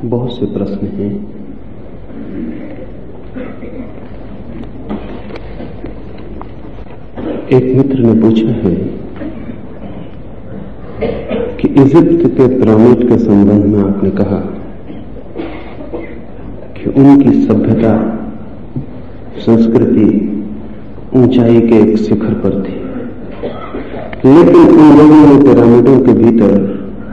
बहुत से प्रश्न हैं। एक मित्र ने पूछा है कि इजिप्ट के पिरामिड के संबंध में आपने कहा कि उनकी सभ्यता संस्कृति ऊंचाई के एक शिखर पर थी, लेकिन उन लोगों ने पिरामिडों के भीतर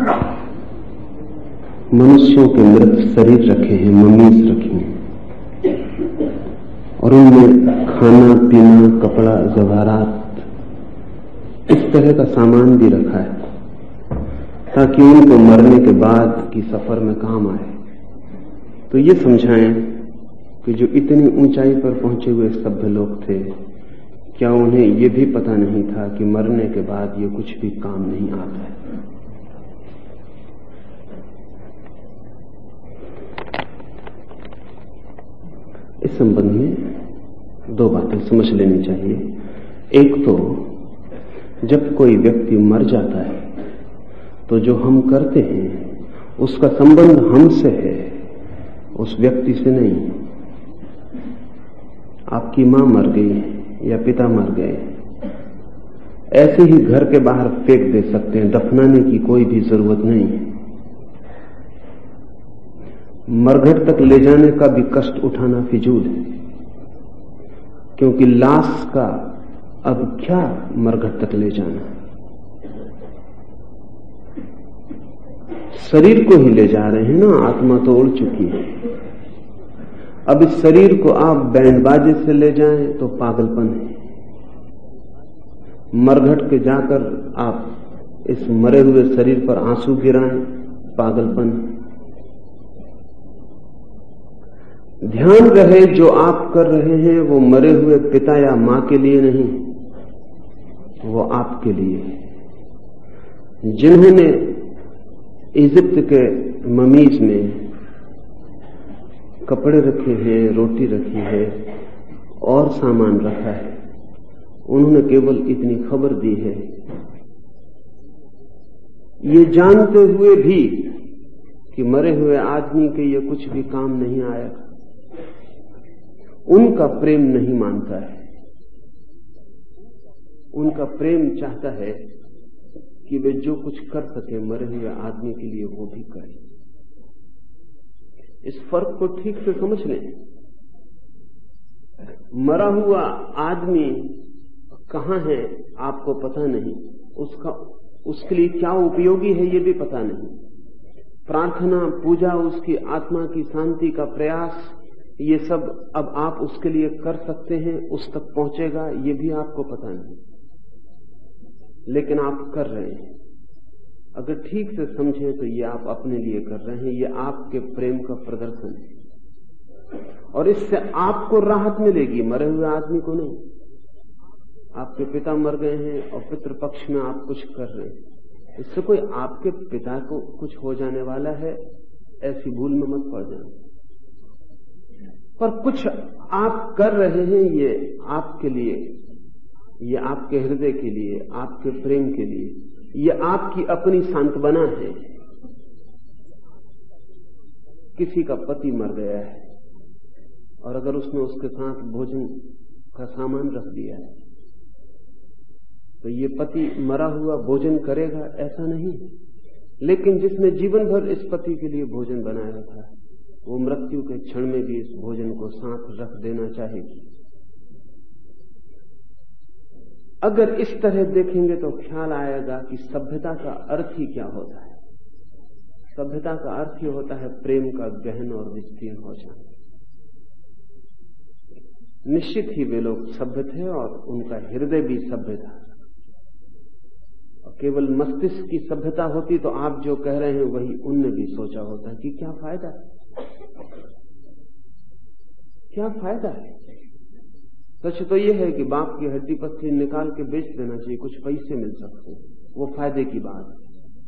मनुष्यों के मृत शरीर रखे हैं, ममीज रखी हैं, और उनमें खाना पीना कपड़ा जवाहरात इस तरह का सामान भी रखा है ताकि उनको मरने के बाद की सफर में काम आए। तो ये समझाएं कि जो इतनी ऊंचाई पर पहुंचे हुए सभ्य लोग थे, क्या उन्हें ये भी पता नहीं था कि मरने के बाद ये कुछ भी काम नहीं आता है? इस संबंध में दो बातें समझ लेनी चाहिए। एक तो जब कोई व्यक्ति मर जाता है तो जो हम करते हैं उसका संबंध हमसे है, उस व्यक्ति से नहीं। आपकी मां मर गई या पिता मर गए, ऐसे ही घर के बाहर फेंक दे सकते हैं, दफनाने की कोई भी जरूरत नहीं है। मरघट तक ले जाने का भी कष्ट उठाना फिजूल है, क्योंकि लाश का अब क्या मरघट तक ले जाना, शरीर को ही ले जा रहे हैं ना, आत्मा तो उड़ चुकी है। अब इस शरीर को आप बैंडबाजे से ले जाएं तो पागलपन है, मरघट के जाकर आप इस मरे हुए शरीर पर आंसू गिराएं, पागलपन है। ध्यान रहे जो आप कर रहे हैं वो मरे हुए पिता या मां के लिए नहीं, वो आपके लिए है। जिन्होंने इजिप्ट के ममीज में कपड़े रखे हैं, रोटी रखी है और सामान रखा है, उन्होंने केवल इतनी खबर दी है, ये जानते हुए भी कि मरे हुए आदमी के ये कुछ भी काम नहीं आएगा। उनका प्रेम नहीं मानता है, उनका प्रेम चाहता है कि वे जो कुछ कर सके मरे हुए आदमी के लिए वो भी करें। इस फर्क को ठीक से समझ लें। मरा हुआ आदमी कहां है आपको पता नहीं, उसके लिए क्या उपयोगी है ये भी पता नहीं। प्रार्थना पूजा, उसकी आत्मा की शांति का प्रयास, ये सब अब आप उसके लिए कर सकते हैं, उस तक पहुंचेगा ये भी आपको पता नहीं, लेकिन आप कर रहे हैं। अगर ठीक से समझें तो ये आप अपने लिए कर रहे हैं, ये आपके प्रेम का प्रदर्शन है, और इससे आपको राहत मिलेगी, मरे हुए आदमी को नहीं। आपके पिता मर गए हैं और पितृपक्ष में आप कुछ कर रहे हैं, इससे कोई आपके पिता को कुछ हो जाने वाला है, ऐसी भूल में मत पड़ जाए। पर कुछ आप कर रहे हैं ये आपके लिए, ये आपके हृदय के लिए, आपके प्रेम के लिए, ये आपकी अपनी सांत्वना है। किसी का पति मर गया है और अगर उसने उसके साथ भोजन का सामान रख दिया है तो ये पति मरा हुआ भोजन करेगा ऐसा नहीं, लेकिन जिसने जीवन भर इस पति के लिए भोजन बनाया था वो मृत्यु के क्षण में भी इस भोजन को साथ रख देना चाहेगी। अगर इस तरह देखेंगे तो ख्याल आएगा कि सभ्यता का अर्थ ही क्या होता है। सभ्यता का अर्थ ही होता है प्रेम का गहन और विस्तीर्ण हो जाना। निश्चित ही वे लोग सभ्य थे और उनका हृदय भी सभ्य था। केवल मस्तिष्क की सभ्यता होती तो आप जो कह रहे हैं वही उनने भी सोचा होता कि क्या फायदा है, क्या फायदा है। सच तो यह है कि बाप की हड्डी पत्ती निकाल के बेच देना चाहिए, कुछ पैसे मिल सकते हैं, वो फायदे की बात है।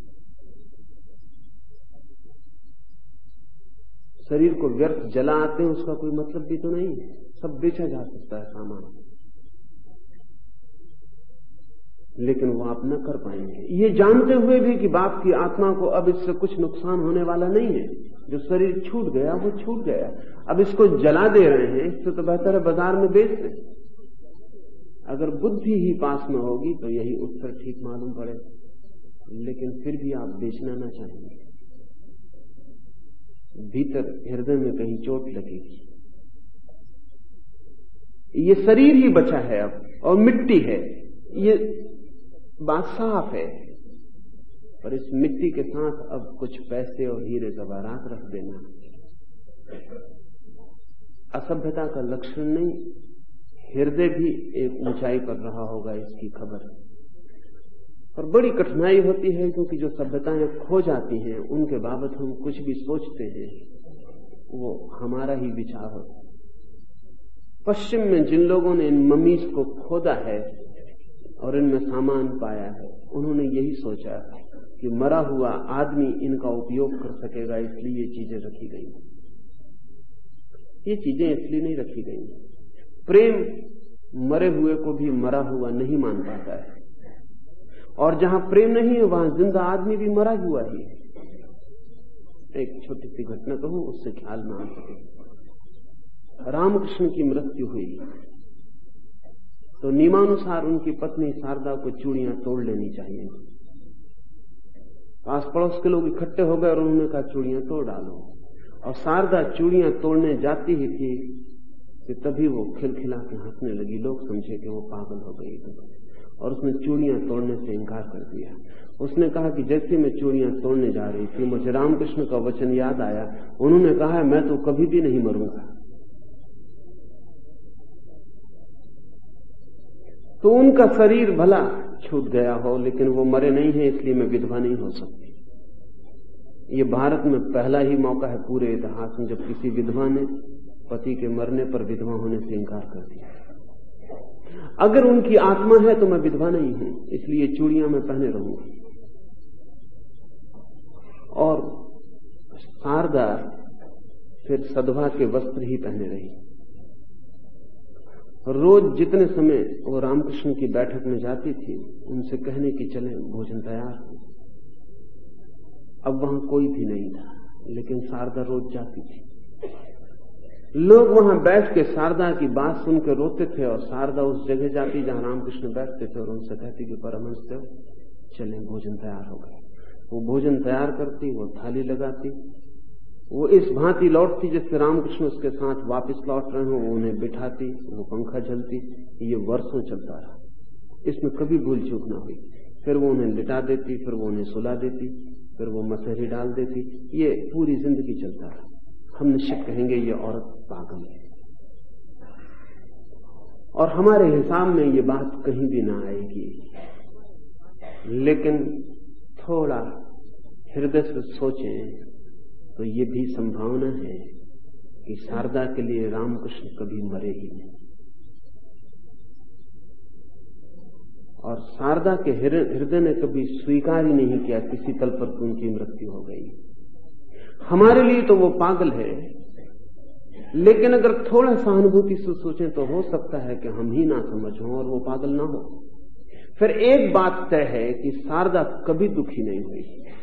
शरीर को व्यर्थ जला आते हैं उसका कोई मतलब भी तो नहीं है, सब बेचा जा सकता है सामान, लेकिन वो आप न कर पाएंगे। ये जानते हुए भी कि बाप की आत्मा को अब इससे कुछ नुकसान होने वाला नहीं है, जो शरीर छूट गया वो छूट गया। अब इसको जला दे रहे हैं, इससे तो बेहतर है बाजार में बेच दें। अगर बुद्धि ही पास में होगी तो यही उत्तर ठीक मालूम पड़े, लेकिन फिर भी आप बेचना ना चाहेंगे। भीतर हृदय में कहीं चोट लगेगी। ये शरीर ही बचा है अब, और मिट्टी है, ये बात साफ है। पर इस मिट्टी के साथ अब कुछ पैसे और हीरे जवाहरात रख देना असभ्यता का लक्षण नहीं, हृदय भी एक ऊंचाई पर रहा होगा, इसकी खबर। पर बड़ी कठिनाई होती है, क्योंकि जो सभ्यताएं खो जाती हैं उनके बाबत हम कुछ भी सोचते हैं वो हमारा ही विचार होता है। पश्चिम में जिन लोगों ने इन ममीज को खोदा है और इनमें सामान पाया है, उन्होंने यही सोचा कि मरा हुआ आदमी इनका उपयोग कर सकेगा, इसलिए ये चीजें रखी गई। ये चीजें इसलिए नहीं रखी गई। प्रेम मरे हुए को भी मरा हुआ नहीं मान पाता है, और जहां प्रेम नहीं है वहां जिंदा आदमी भी मरा हुआ ही है। एक छोटी सी घटना कहूं, उससे ख्याल में आ सके। रामकृष्ण की मृत्यु हुई तो नियमानुसार उनकी पत्नी शारदा को चूड़ियां तोड़ लेनी चाहिए। पास पड़ोस के लोग इकट्ठे हो गए और उन्होंने कहा चूड़ियां तोड़ डालो, और शारदा चूड़ियां तोड़ने जाती ही थी कि तभी वो खिलखिला के हंसने लगी। लोग समझे कि वो पागल हो गई, और उसने चूड़ियां तोड़ने से इनकार कर दिया। उसने कहा कि जैसे मैं चूड़ियां तोड़ने जा रही थी मुझे रामकृष्ण का वचन याद आया, उन्होंने कहा मैं तो कभी भी नहीं मरूंगा। तो उनका शरीर भला छूट गया हो, लेकिन वो मरे नहीं है, इसलिए मैं विधवा नहीं हो सकती। ये भारत में पहला ही मौका है पूरे इतिहास में जब किसी विधवा ने पति के मरने पर विधवा होने से इनकार कर दिया। अगर उनकी आत्मा है तो मैं विधवा नहीं हूं, इसलिए चूड़ियां मैं पहने रहूंगी। और शारदा फिर सधवा के वस्त्र ही पहने रही। रोज जितने समय वो रामकृष्ण की बैठक में जाती थी उनसे कहने की चले भोजन तैयार हो। अब वहां कोई भी नहीं था, लेकिन शारदा रोज जाती थी। लोग वहां बैठ के शारदा की बात सुन के रोते थे, और शारदा उस जगह जाती जहां रामकृष्ण बैठते थे और उनसे कहती कि परमहंस देव चलें, भोजन तैयार हो गया। वो भोजन तैयार करती, वो थाली लगाती, वो इस भांति लौटती जिससे रामकृष्ण उसके साथ वापस लौट रहे हो, वो उन्हें बिठाती, वो पंखा झलती। ये वर्षों चलता रहा, इसमें कभी भूल चूक ना हुई। फिर वो उन्हें लिटा देती, फिर वो उन्हें सुला देती, फिर वो मसहरी डाल देती। ये पूरी जिंदगी चलता रहा। हम निश्चित कहेंगे ये औरत पागल है, और हमारे हिसाब में ये बात कहीं भी ना आएगी। लेकिन थोड़ा हृदय से सोचें तो ये भी संभावना है कि शारदा के लिए रामकृष्ण कभी मरे ही नहीं, और शारदा के हृदय ने कभी स्वीकार ही नहीं किया किसी तल पर उनकी मृत्यु हो गई। हमारे लिए तो वो पागल है, लेकिन अगर थोड़ा सहानुभूति से सोचें तो हो सकता है कि हम ही ना समझ हों और वो पागल ना हो। फिर एक बात तय है कि शारदा कभी दुखी नहीं हुई,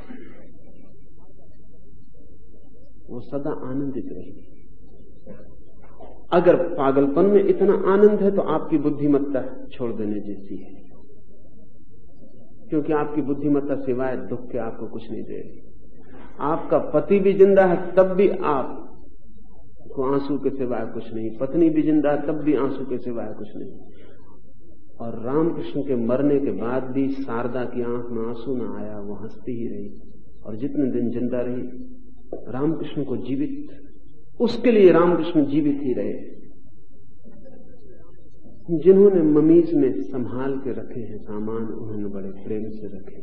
वो सदा आनंदित रही। अगर पागलपन में इतना आनंद है तो आपकी बुद्धिमत्ता छोड़ देने जैसी है, क्योंकि आपकी बुद्धिमत्ता सिवाय दुख के आपको कुछ नहीं दे रही। आपका पति भी जिंदा है तब भी आपको आंसू के सिवाय कुछ नहीं, पत्नी भी जिंदा है तब भी आंसू के सिवाय कुछ नहीं। और रामकृष्ण के मरने के बाद भी शारदा की आंख में आंसू न आया, वो हंसती ही रही, और जितने दिन जिंदा रही रामकृष्ण को जीवित, उसके लिए रामकृष्ण जीवित ही रहे। जिन्होंने ममीज में संभाल के रखे हैं सामान, उन्होंने बड़े प्रेम से रखे।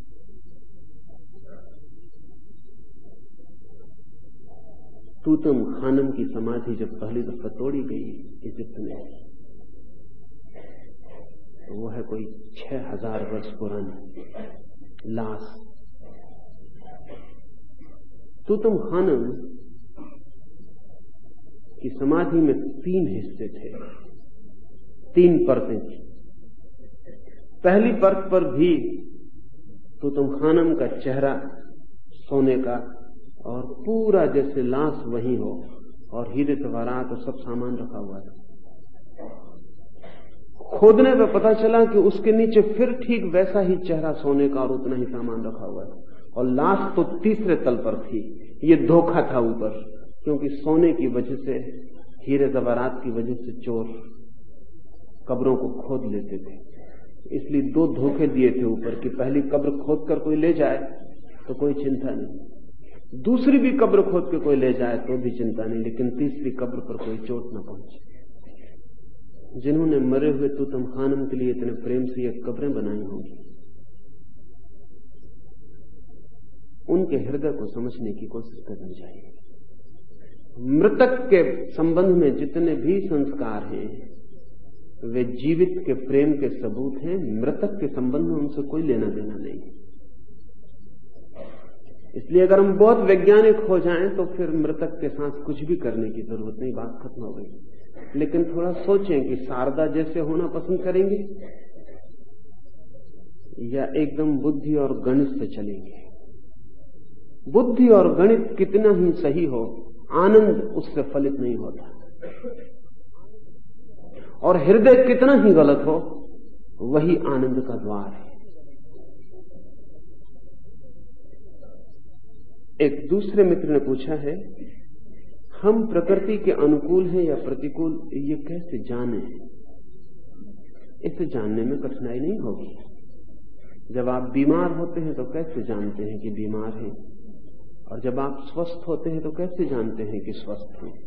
तूतम खानम की समाधि जब पहली दफा तोड़ी गई इजिप्ट में, तो वो है कोई 6000 वर्ष पुरानी लाश। तूतम खानम की समाधि में 3 हिस्से थे, 3 परतें थी। पहली परत पर भी तूतम खानम का चेहरा सोने का और पूरा जैसे लाश वहीं हो, और हीरे जवाहरात और सब सामान रखा हुआ था। खोदने पर पता चला कि उसके नीचे फिर ठीक वैसा ही चेहरा सोने का और उतना ही सामान रखा हुआ था, और लाश तो तीसरे तल पर थी। ये धोखा था ऊपर, क्योंकि सोने की वजह से, हीरे जवाहरात की वजह से चोर कब्रों को खोद लेते थे। इसलिए 2 धोखे दिए थे ऊपर कि पहली कब्र खोद कर कोई ले जाए तो कोई चिंता नहीं, दूसरी भी कब्र खोद के कोई ले जाए तो भी चिंता नहीं, लेकिन तीसरी कब्र पर कोई चोट न पहुंचे। जिन्होंने मरे हुए तूतनखामन के लिए इतने प्रेम से ये कब्रें बनाई होंगी, उनके हृदय को समझने की कोशिश करनी चाहिए। मृतक के संबंध में जितने भी संस्कार हैं वे जीवित के प्रेम के सबूत हैं। मृतक के संबंध में उनसे कोई लेना देना नहीं। इसलिए अगर हम बहुत वैज्ञानिक हो जाएं तो फिर मृतक के साथ कुछ भी करने की जरूरत नहीं, बात खत्म हो गई। लेकिन थोड़ा सोचें कि शारदा जैसे होना पसंद करेंगे या एकदम बुद्धि और गणित से चलेंगे। बुद्धि और गणित कितना ही सही हो, आनंद उससे फलित नहीं होता, और हृदय कितना ही गलत हो, वही आनंद का द्वार है। एक दूसरे मित्र ने पूछा है, हम प्रकृति के अनुकूल हैं या प्रतिकूल, ये कैसे जाने? इसे जानने में कठिनाई नहीं होगी। जब आप बीमार होते हैं तो कैसे जानते हैं कि बीमार हैं, और जब आप स्वस्थ होते हैं तो कैसे जानते हैं कि स्वस्थ हैं?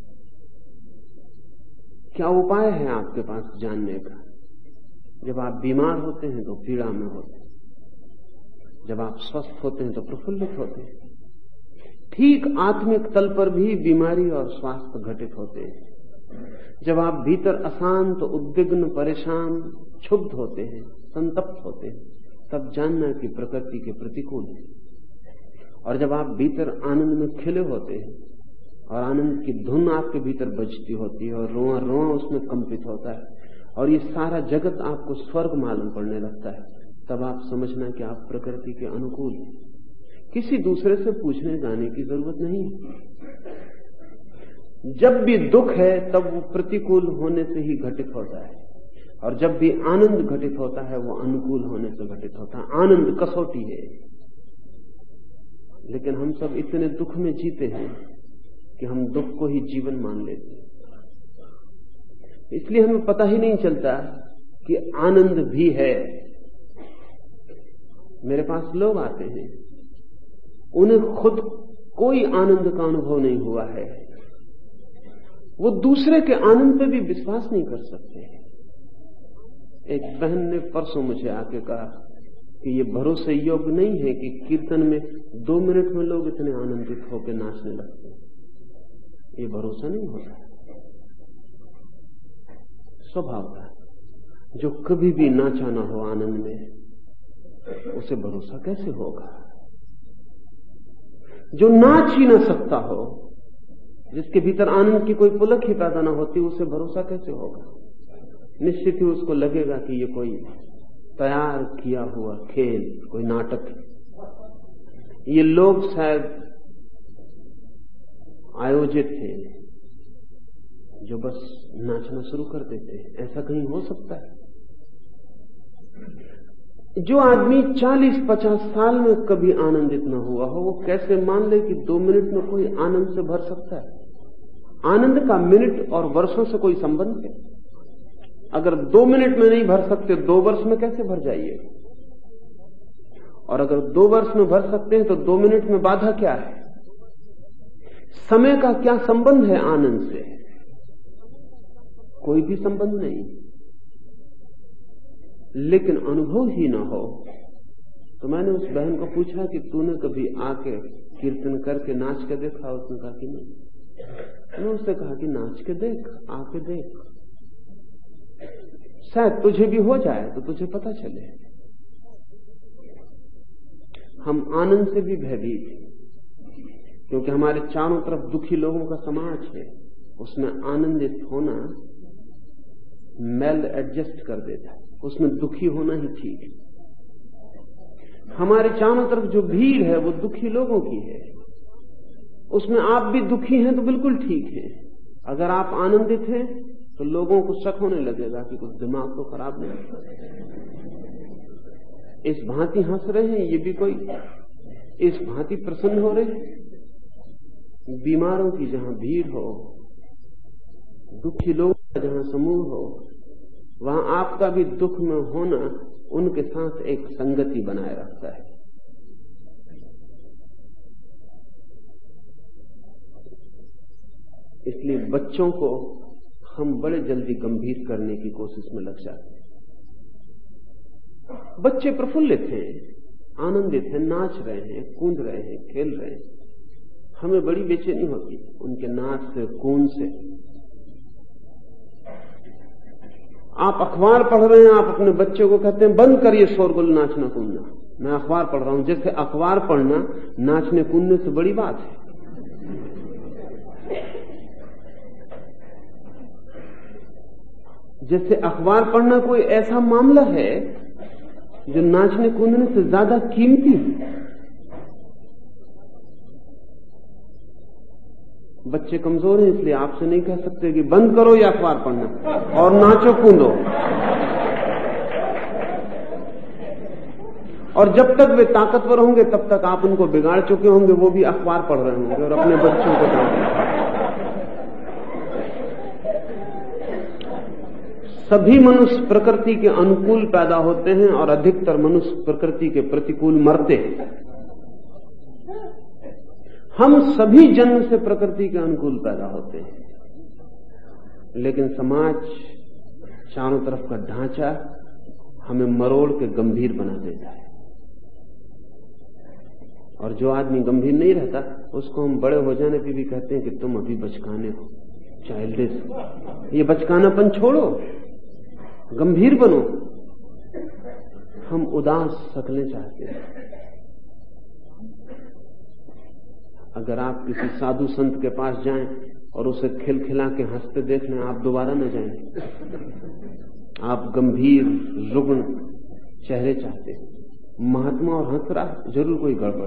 क्या उपाय है आपके पास जानने का? जब आप बीमार होते हैं तो पीड़ा में होते हैं, जब आप स्वस्थ होते हैं तो प्रफुल्लित होते हैं। ठीक आत्मिक तल पर भी बीमारी और स्वास्थ्य घटित होते हैं। जब आप भीतर अशांत, उद्विग्न, परेशान, क्षुब्ध होते हैं, संतप्त होते हैं, तब जानना कि प्रकृति के प्रतिकूल है। और जब आप भीतर आनंद में खिले होते हैं और आनंद की धुन आपके भीतर बजती होती है और रोआ रोआ उसमें कंपित होता है और ये सारा जगत आपको स्वर्ग मालूम पड़ने लगता है, तब आप समझना कि आप प्रकृति के अनुकूल हैं। किसी दूसरे से पूछने जाने की जरूरत नहीं है। जब भी दुख है तब वो प्रतिकूल होने से ही घटित होता है, और जब भी आनंद घटित होता है वो अनुकूल होने से घटित होता है। आनंद कसौटी है, लेकिन हम सब इतने दुख में जीते हैं कि हम दुख को ही जीवन मान लेते हैं। इसलिए हमें पता ही नहीं चलता कि आनंद भी है। मेरे पास लोग आते हैं, उन्हें खुद कोई आनंद का अनुभव नहीं हुआ है, वो दूसरे के आनंद पे भी विश्वास नहीं कर सकते। एक बहन ने परसों मुझे आके कहा कि ये भरोसे योग्य नहीं है कि कीर्तन में 2 मिनट में लोग इतने आनंदित होकर नाचने लगते हैं। ये भरोसा नहीं होता। स्वभाव का जो कभी भी नाचा ना हो आनंद में, उसे भरोसा कैसे होगा? जो नाच ही ना सकता हो, जिसके भीतर आनंद की कोई पुलक ही पैदा ना होती, उसे भरोसा कैसे होगा? निश्चित ही उसको लगेगा कि ये कोई तैयार किया हुआ खेल, कोई नाटक है। ये लोग शायद आयोजित हैं जो बस नाचना शुरू कर देते हैं। ऐसा कहीं हो सकता है? जो आदमी 40-50 साल में कभी आनंदित न हुआ हो, वो कैसे मान ले कि 2 मिनट में कोई आनंद से भर सकता है? आनंद का मिनट और वर्षों से कोई संबंध है? अगर 2 मिनट में नहीं भर सकते, 2 वर्ष में कैसे भर जाइए? और अगर 2 वर्ष में भर सकते हैं तो 2 मिनट में बाधा क्या है? समय का क्या संबंध है आनंद से? कोई भी संबंध नहीं। लेकिन अनुभव ही ना हो। तो मैंने उस बहन को पूछा कि तूने कभी आके कीर्तन करके नाच के देखा? उसने कहा कि नहीं। मैंने उससे कहा कि नाच के देख, आके देख, शायद तुझे भी हो जाए तो तुझे पता चले। हम आनंद से भी भयभीत हैं, क्योंकि हमारे चारों तरफ दुखी लोगों का समाज है। उसमें आनंदित होना मेल एडजस्ट कर देता है, उसमें दुखी होना ही ठीक है। हमारे चारों तरफ जो भीड़ है वो दुखी लोगों की है, उसमें आप भी दुखी हैं तो बिल्कुल ठीक है। अगर आप आनंदित हैं तो लोगों को शक होने लगेगा कि कुछ दिमाग तो खराब नहीं। इस भांति हंस रहे हैं ये भी कोई, इस भांति प्रसन्न हो रहे हैं। बीमारों की जहां भीड़ हो, दुखी लोगों का जहां समूह हो, वहां आपका भी दुख में होना उनके साथ एक संगति बनाए रखता है। इसलिए बच्चों को हम बड़े जल्दी गंभीर करने की कोशिश में लग जाते हैं। बच्चे प्रफुल्लित हैं, आनंदित हैं, नाच रहे हैं, कूद रहे हैं, खेल रहे हैं, हमें बड़ी बेचैनी होती उनके नाच से, कूद से। आप अखबार पढ़ रहे हैं, आप अपने बच्चे को कहते हैं बंद करिए शोरगुल, नाचना कूदना, मैं अखबार पढ़ रहा हूं। जैसे अखबार पढ़ना नाचने कूदने से बड़ी बात है। जैसे अखबार पढ़ना कोई ऐसा मामला है जो नाचने कूदने से ज्यादा कीमती है। बच्चे कमजोर हैं, इसलिए आपसे नहीं कह सकते कि बंद करो या अखबार पढ़ना और नाचो कूदो। और जब तक वे ताकतवर होंगे तब तक आप उनको बिगाड़ चुके होंगे, वो भी अखबार पढ़ रहे होंगे और अपने बच्चों को सभी मनुष्य प्रकृति के अनुकूल पैदा होते हैं और अधिकतर मनुष्य प्रकृति के प्रतिकूल मरते हैं। हम सभी जन्म से प्रकृति के अनुकूल पैदा होते हैं, लेकिन समाज, चारों तरफ का ढांचा हमें मरोड़ के गंभीर बना देता है। और जो आदमी गंभीर नहीं रहता उसको हम बड़े हो जाने पे भी कहते हैं कि तुम अभी बचकाने हो, चाइल्डिश। ये बचकानापन छोड़ो, गंभीर बनो। हम उदास शक्लें चाहते हैं। अगर आप किसी साधु संत के पास जाएं और उसे खिलखिला के हंसते देख लें, आप दोबारा न जाएं। आप गंभीर रुग्ण चेहरे चाहते हैं। महात्मा और हंस रहा, जरूर कोई गड़बड़।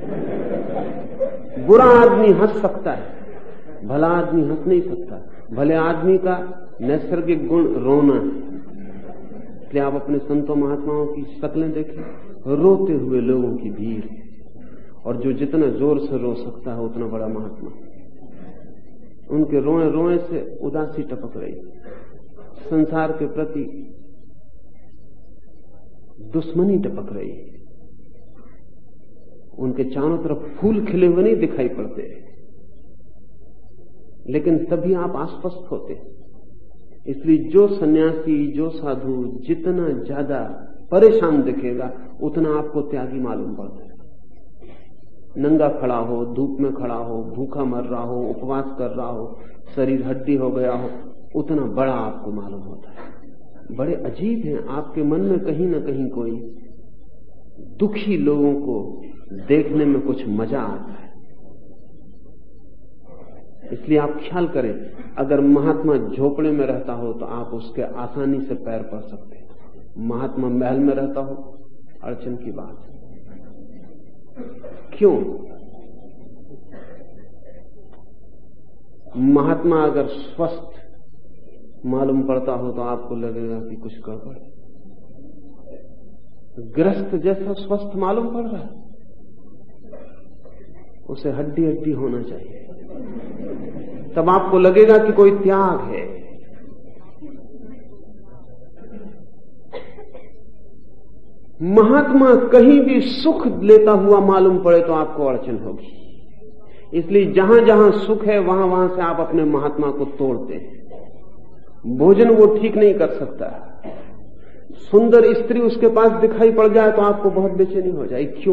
बुरा आदमी हंस सकता है, भला आदमी हंस नहीं सकता। भले आदमी का नैसर्गिक गुण रोना है। इसलिए आप अपने संतों महात्माओं की शक्लें देखें, रोते हुए लोगों की भीड़, और जो जितना जोर से रो सकता है उतना बड़ा महात्मा। उनके रोए रोए से उदासी टपक रही, संसार के प्रति दुश्मनी टपक रही। उनके चारों तरफ फूल खिले हुए नहीं दिखाई पड़ते, लेकिन तभी आप आश्वस्त होते। इसलिए जो सन्यासी, जो साधु जितना ज्यादा परेशान दिखेगा उतना आपको त्यागी मालूम पड़ता है। नंगा खड़ा हो, धूप में खड़ा हो, भूखा मर रहा हो, उपवास कर रहा हो, शरीर हड्डी हो गया हो, उतना बड़ा आपको मालूम होता है। बड़े अजीब हैं, आपके मन में कहीं ना कहीं कोई दुखी लोगों को देखने में कुछ मजा आता है। इसलिए आप ख्याल करें, अगर महात्मा झोपड़े में रहता हो तो आप उसके आसानी से पैर पड़ सकते हैं। महात्मा महल में रहता हो, अड़चन की बात है। क्यों? महात्मा अगर स्वस्थ मालूम पड़ता हो तो आपको लगेगा कि कुछ गड़बड़। ग्रस्त जैसा स्वस्थ मालूम पड़ रहा है, उसे हड्डी हड्डी होना चाहिए, तब आपको लगेगा कि कोई त्याग है। महात्मा कहीं भी सुख लेता हुआ मालूम पड़े तो आपको अड़चन होगी। इसलिए जहां जहां सुख है वहां वहां से आप अपने महात्मा को तोड़ते हैं। भोजन वो ठीक नहीं कर सकता, सुंदर स्त्री उसके पास दिखाई पड़ जाए तो आपको बहुत बेचैनी हो जाए। क्यों?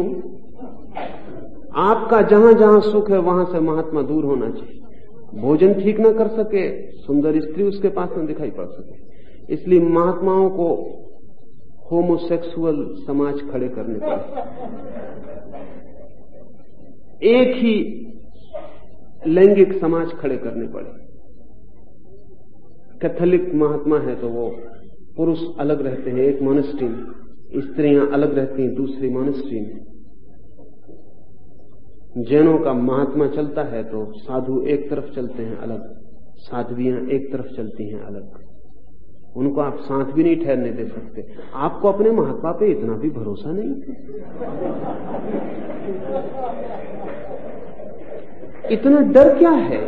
आपका जहां जहां सुख है वहां से महात्मा दूर होना चाहिए। भोजन ठीक ना कर सके, सुंदर स्त्री उसके पास न दिखाई पड़ सके। इसलिए महात्माओं को होमोसेक्सुअल समाज खड़े करने पड़े। एक ही लैंगिक समाज खड़े करने पड़े। कैथोलिक महात्मा है तो वो पुरुष अलग रहते हैं एक मॉनेस्ट्री में, स्त्रियां अलग रहती हैं दूसरी मॉनेस्ट्री में। जैनों का महात्मा चलता है तो साधु एक तरफ चलते हैं अलग, साध्वियां एक तरफ चलती हैं अलग। उनको आप साथ भी नहीं ठहरने दे सकते। आपको अपने महात्मा पे इतना भी भरोसा नहीं। इतना डर क्या है?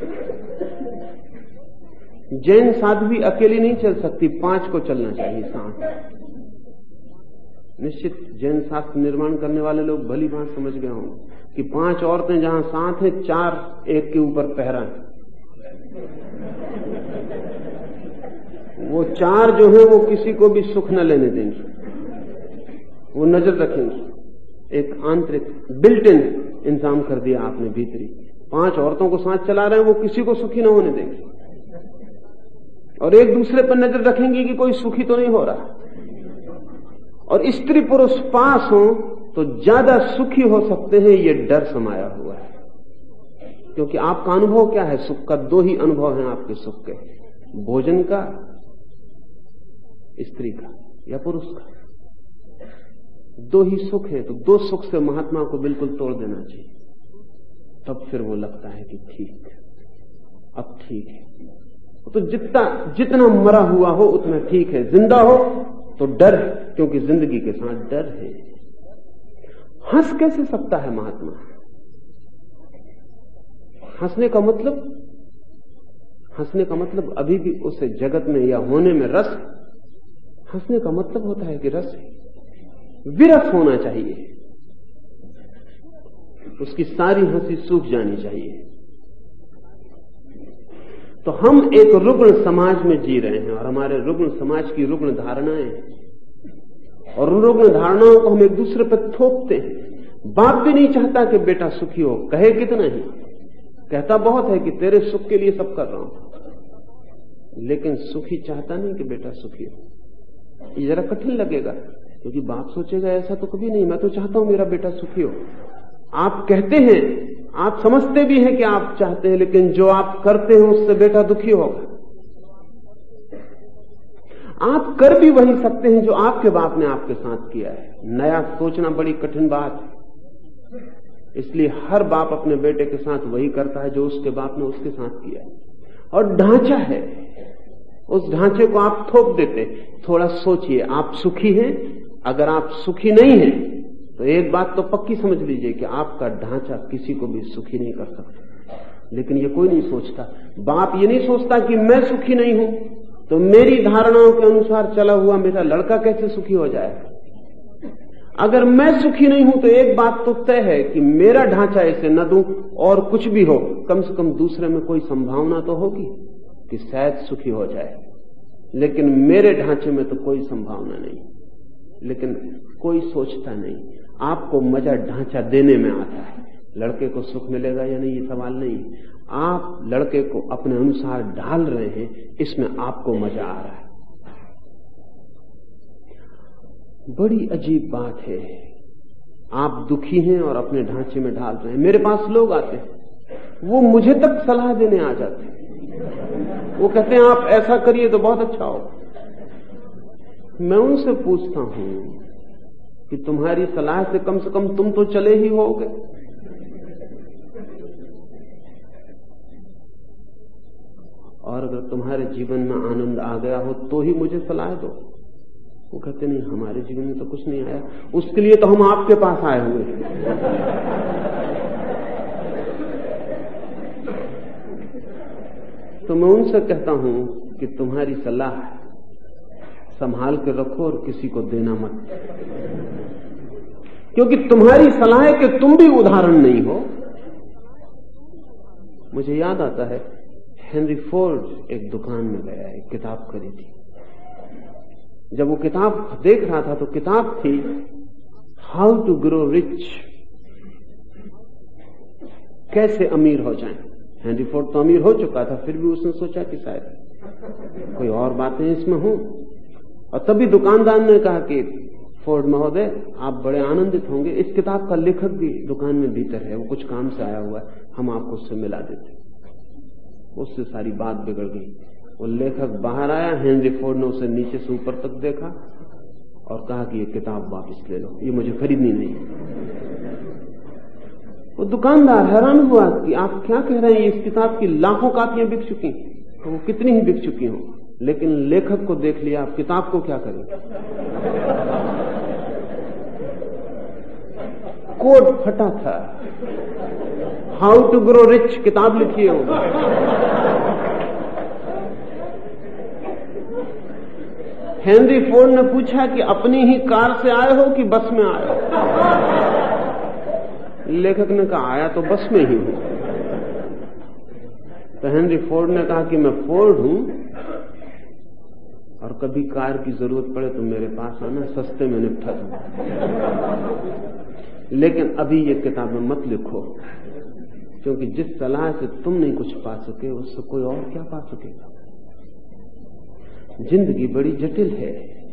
जैन साध्वी अकेली नहीं चल सकती, 5 को चलना चाहिए साथ। निश्चित जैन शास्त्र निर्माण करने वाले लोग भली बात समझ गए होंगे कि 5 औरतें जहां साथ हैं, 4 एक के ऊपर पहरा है। वो 4 जो है वो किसी को भी सुख न लेने देंगी, वो नजर रखेंगी। एक आंतरिक बिल्ट इन इंतजाम कर दिया आपने भीतरी। 5 औरतों को साथ चला रहे हैं, वो किसी को सुखी न होने देंगे और एक दूसरे पर नजर रखेंगे कि कोई सुखी तो नहीं हो रहा। और स्त्री पुरुष पास हो तो ज्यादा सुखी हो सकते हैं, ये डर समाया हुआ है। क्योंकि आपका अनुभव क्या है सुख का? 2 ही अनुभव हैं आपके सुख के, भोजन का, स्त्री का या पुरुष का। 2 ही सुख है। तो 2 सुख से महात्मा को बिल्कुल तोड़ देना चाहिए, तब फिर वो लगता है कि ठीक, अब ठीक है। तो जितना मरा हुआ हो उतना ठीक है। जिंदा हो तो डर, क्योंकि जिंदगी के साथ डर है। हंस कैसे सकता है महात्मा? हंसने का मतलब अभी भी उसे जगत में या होने में रस। हंसने का मतलब होता है कि रस विरस होना चाहिए, उसकी सारी हंसी सूख जानी चाहिए। तो हम एक रुग्ण समाज में जी रहे हैं और हमारे रुग्ण समाज की रुग्ण धारणाएं, और उन रुग्ण धारणाओं को हम एक दूसरे पर थोपते हैं। बाप भी नहीं चाहता कि बेटा सुखी हो, कहे कितना ही, कहता बहुत है कि तेरे सुख के लिए सब कर रहा हूं, लेकिन सुखी चाहता नहीं कि बेटा सुखी हो। ये जरा कठिन लगेगा, क्योंकि बाप सोचेगा ऐसा तो कभी नहीं, मैं तो चाहता हूं मेरा बेटा सुखी हो। आप कहते हैं, आप समझते भी हैं कि आप चाहते हैं, लेकिन जो आप करते हैं उससे बेटा दुखी होगा। आप कर भी वही सकते हैं जो आपके बाप ने आपके साथ किया है। नया सोचना बड़ी कठिन बात है, इसलिए हर बाप अपने बेटे के साथ वही करता है जो उसके बाप ने उसके साथ किया है। और ढांचा है, उस ढांचे को आप थोप देते। थोड़ा सोचिए, आप सुखी हैं? अगर आप सुखी नहीं हैं तो एक बात तो पक्की समझ लीजिए कि आपका ढांचा किसी को भी सुखी नहीं कर सकता। लेकिन ये कोई नहीं सोचता। बाप ये नहीं सोचता कि मैं सुखी नहीं हूं तो मेरी धारणाओं के अनुसार चला हुआ मेरा लड़का कैसे सुखी हो जाएगा। अगर मैं सुखी नहीं हूं तो एक बात तो तय है कि मेरा ढांचा इसे न दूं, और कुछ भी हो कम से कम दूसरे में कोई संभावना तो होगी कि शायद सुखी हो जाए। लेकिन मेरे ढांचे में तो कोई संभावना नहीं। लेकिन कोई सोचता नहीं। आपको मजा ढांचा देने में आता है। लड़के को सुख मिलेगा या नहीं ये सवाल नहीं, आप लड़के को अपने अनुसार ढाल रहे हैं, इसमें आपको मजा आ रहा है। बड़ी अजीब बात है, आप दुखी हैं और अपने ढांचे में ढाल रहे हैं। मेरे पास लोग आते हैं, वो मुझे तक सलाह देने आ जाते हैं। वो कहते हैं आप ऐसा करिए तो बहुत अच्छा हो। मैं उनसे पूछता हूं कि तुम्हारी सलाह से कम तुम तो चले ही होगे। और अगर तुम्हारे जीवन में आनंद आ गया हो तो ही मुझे सलाह दो। वो कहते नहीं, हमारे जीवन में तो कुछ नहीं आया, उसके लिए तो हम आपके पास आए हुए हैं। तो मैं उनसे कहता हूं कि तुम्हारी सलाह संभाल के रखो और किसी को देना मत, क्योंकि तुम्हारी सलाह है कि तुम भी उदाहरण नहीं हो। मुझे याद आता है, हेनरी फोर्ड एक दुकान में गया, एक किताब खरीदी। जब वो किताब देख रहा था तो किताब थी हाउ टू ग्रो रिच, कैसे अमीर हो जाएं। हेनरी फोर्ड तो अमीर हो चुका था, फिर भी उसने सोचा कि शायद कोई और बातें इसमें हों। और तभी दुकानदार ने कहा कि फोर्ड महोदय, आप बड़े आनंदित होंगे, इस किताब का लेखक भी दुकान में भीतर है, वो कुछ काम से आया हुआ है, हम आपको उससे मिला देते। उससे सारी बात बिगड़ गई। वो लेखक बाहर आया, हेनरी फोर्ड ने उसे नीचे से ऊपर तक देखा और कहा कि ये किताब वापस ले लो, ये मुझे खरीदनी नहीं। वो दुकानदार हैरान हुआ कि आप क्या कह रहे हैं, इस किताब की लाखों कापियां बिक चुकी, तो वो कितनी ही बिक चुकी हो, लेकिन लेखक को देख लिया, आप किताब को क्या करें। कोड फटा था, हाउ टू ग्रो रिच किताब लिखी है वो। हेनरी फोर्ड ने पूछा कि अपनी ही कार से आए हो कि बस में आए हो? लेखक ने कहा आया तो बस में ही हूं। तो हेनरी फोर्ड ने कहा कि मैं फोर्ड हूं और कभी कार की जरूरत पड़े तो मेरे पास आना, सस्ते में निपटा दूं। लेकिन अभी ये किताबें मत लिखो, क्योंकि जिस सलाह से तुम नहीं कुछ पा सके उससे कोई और क्या पा सकेगा। जिंदगी बड़ी जटिल है।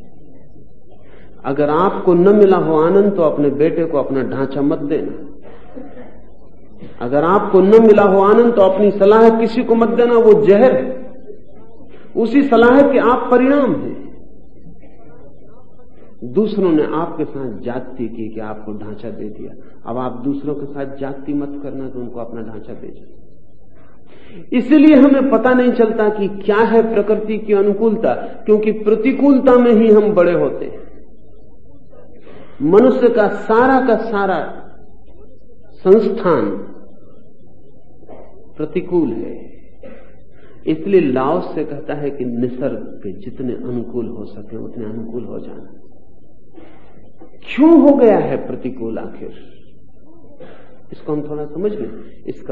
अगर आपको न मिला हो आनंद तो अपने बेटे को अपना ढांचा मत देना। अगर आपको न मिला हो आनंद तो अपनी सलाह किसी को मत देना, वो जहर है। उसी सलाह के आप परिणाम हैं। दूसरों ने आपके साथ जाति की कि आपको ढांचा दे दिया, अब आप दूसरों के साथ जाति मत करना तो उनको अपना ढांचा दे दीजिए। इसलिए हमें पता नहीं चलता कि क्या है प्रकृति की अनुकूलता, क्योंकि प्रतिकूलता में ही हम बड़े होते हैं। मनुष्य का सारा संस्थान प्रतिकूल है। इसलिए लाओस से कहता है कि निसर्ग के जितने अनुकूल हो सके उतने अनुकूल हो जाना। क्यों हो गया है प्रतिकूल आखिर, इसको हम थोड़ा समझ लें। इसका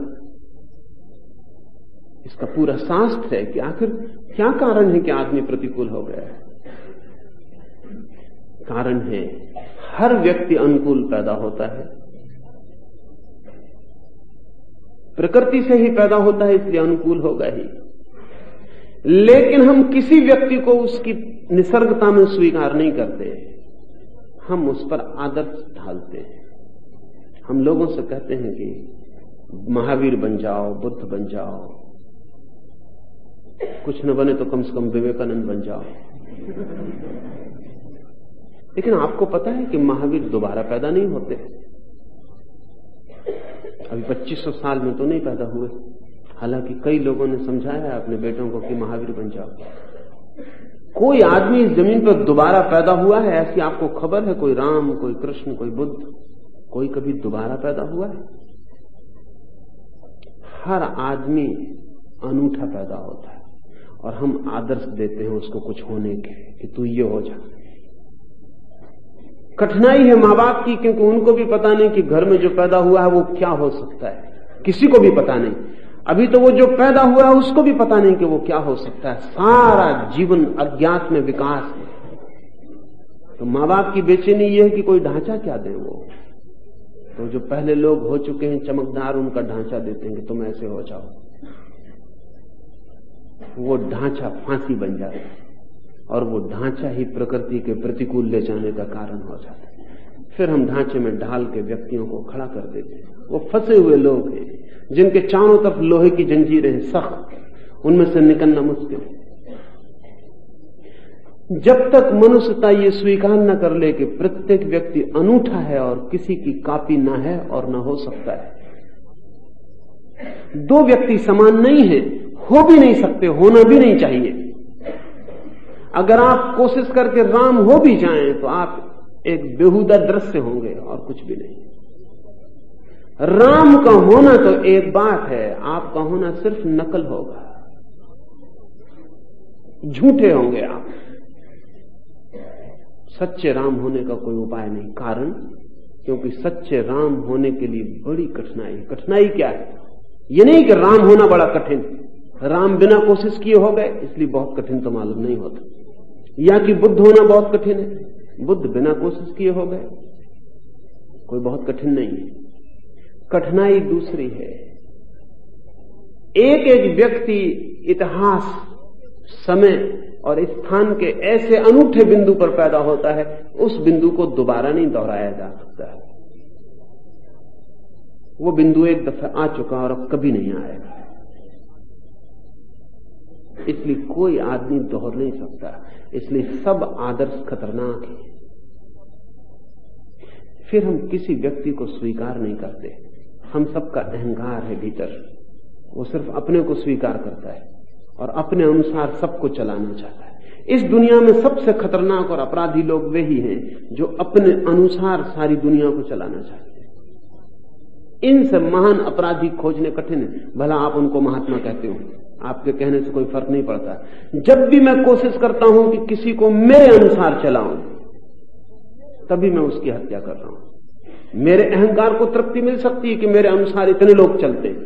पूरा शास्त्र है कि आखिर क्या कारण है कि आदमी प्रतिकूल हो गया है। कारण है हर व्यक्ति अनुकूल पैदा होता है, प्रकृति से ही पैदा होता है, इसलिए अनुकूल होगा ही। लेकिन हम किसी व्यक्ति को उसकी निसर्गता में स्वीकार नहीं करते, हम उस पर आदर्श ढालते हैं। हम लोगों से कहते हैं कि महावीर बन जाओ, बुद्ध बन जाओ, कुछ न बने तो कम से कम विवेकानंद बन जाओ। लेकिन आपको पता है कि महावीर दोबारा पैदा नहीं होते। अभी 2500 साल में तो नहीं पैदा हुए, हालांकि कई लोगों ने समझाया अपने बेटों को कि महावीर बन जाओ। कोई आदमी इस जमीन पर दोबारा पैदा हुआ है ऐसी आपको खबर है? कोई राम, कोई कृष्ण, कोई बुद्ध, कोई कभी दोबारा पैदा हुआ है? हर आदमी अनूठा पैदा होता है और हम आदर्श देते हैं उसको कुछ होने के कि तू ये हो जा। कठिनाई है मां बाप की, क्योंकि उनको भी पता नहीं कि घर में जो पैदा हुआ है वो क्या हो सकता है, किसी को भी पता नहीं। अभी तो वो जो पैदा हुआ है उसको भी पता नहीं कि वो क्या हो सकता है। सारा जीवन अज्ञात में विकास है। तो मां बाप की बेचैनी ये है कि कोई ढांचा क्या दे। वो तो जो पहले लोग हो चुके हैं चमकदार, उनका ढांचा देते हैं कि तुम ऐसे हो जाओ। वो ढांचा फांसी बन जाता है और वो ढांचा ही प्रकृति के प्रतिकूल ले जाने का कारण हो जाता है। फिर हम ढांचे में ढाल के व्यक्तियों को खड़ा कर देते हैं। वो फंसे हुए लोग हैं जिनके चारों तरफ लोहे की जंजीरें हैं सख्त, उनमें से निकलना मुश्किल। जब तक मनुष्यता ये स्वीकार न कर ले कि प्रत्येक व्यक्ति अनूठा है और किसी की कॉपी न है और न हो सकता है। दो व्यक्ति समान नहीं है, हो भी नहीं सकते, होना भी नहीं चाहिए। अगर आप कोशिश करके राम हो भी जाएं तो आप एक बेहुदा दृश्य होंगे और कुछ भी नहीं। राम का होना तो एक बात है, आपका होना सिर्फ नकल होगा, झूठे होंगे आप। सच्चे राम होने का कोई उपाय नहीं। कारण, क्योंकि सच्चे राम होने के लिए बड़ी कठिनाई। कठिनाई क्या है? ये नहीं कि राम होना बड़ा कठिन, राम बिना कोशिश किए हो गए इसलिए बहुत कठिन तो मालूम नहीं होता, या कि बुद्ध होना बहुत कठिन है, बुद्ध बिना कोशिश किए हो गए, कोई बहुत कठिन नहीं है। कठिनाई दूसरी है। एक एक व्यक्ति इतिहास, समय और स्थान के ऐसे अनूठे बिंदु पर पैदा होता है, उस बिंदु को दोबारा नहीं दोहराया जा सकता है। वो बिंदु एक दफा आ चुका और अब कभी नहीं आएगा। इसलिए कोई आदमी दोहर नहीं सकता। इसलिए सब आदर्श खतरनाक है। फिर हम किसी व्यक्ति को स्वीकार नहीं करते हम सबका अहंकार है भीतर, वो सिर्फ अपने को स्वीकार करता है और अपने अनुसार सबको चलाना चाहता है। इस दुनिया में सबसे खतरनाक और अपराधी लोग वे ही हैं जो अपने अनुसार सारी दुनिया को चलाना चाहते हैं। इनसे महान अपराधी खोजने कठिन है, भला आप उनको महात्मा कहते हो, आपके कहने से कोई फर्क नहीं पड़ता। जब भी मैं कोशिश करता हूं कि किसी को मेरे अनुसार चलाऊं, तभी मैं उसकी हत्या कर रहा हूं। मेरे अहंकार को तृप्ति मिल सकती है कि मेरे अनुसार इतने लोग चलते हैं,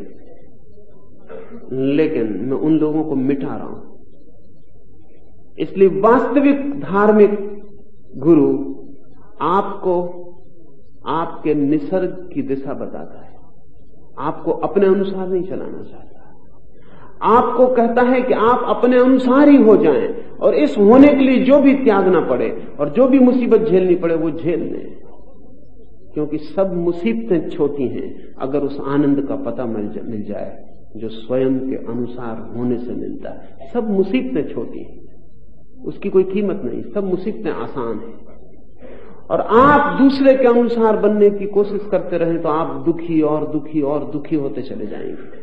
लेकिन मैं उन लोगों को मिटा रहा हूं। इसलिए वास्तविक धार्मिक गुरु आपको आपके निसर्ग की दिशा बताता है, आपको अपने अनुसार नहीं चलाना चाहता। आपको कहता है कि आप अपने अनुसार ही हो जाएं और इस होने के लिए जो भी त्यागना पड़े और जो भी मुसीबत झेलनी पड़े वो झेल लें, क्योंकि सब मुसीबतें छोटी हैं अगर उस आनंद का पता मिल जाए जो स्वयं के अनुसार होने से मिलता है। सब मुसीबतें छोटी हैं, उसकी कोई कीमत नहीं, सब मुसीबतें आसान हैं। और आप दूसरे के अनुसार बनने की कोशिश करते रहें तो आप दुखी और दुखी और दुखी होते चले जाएंगे।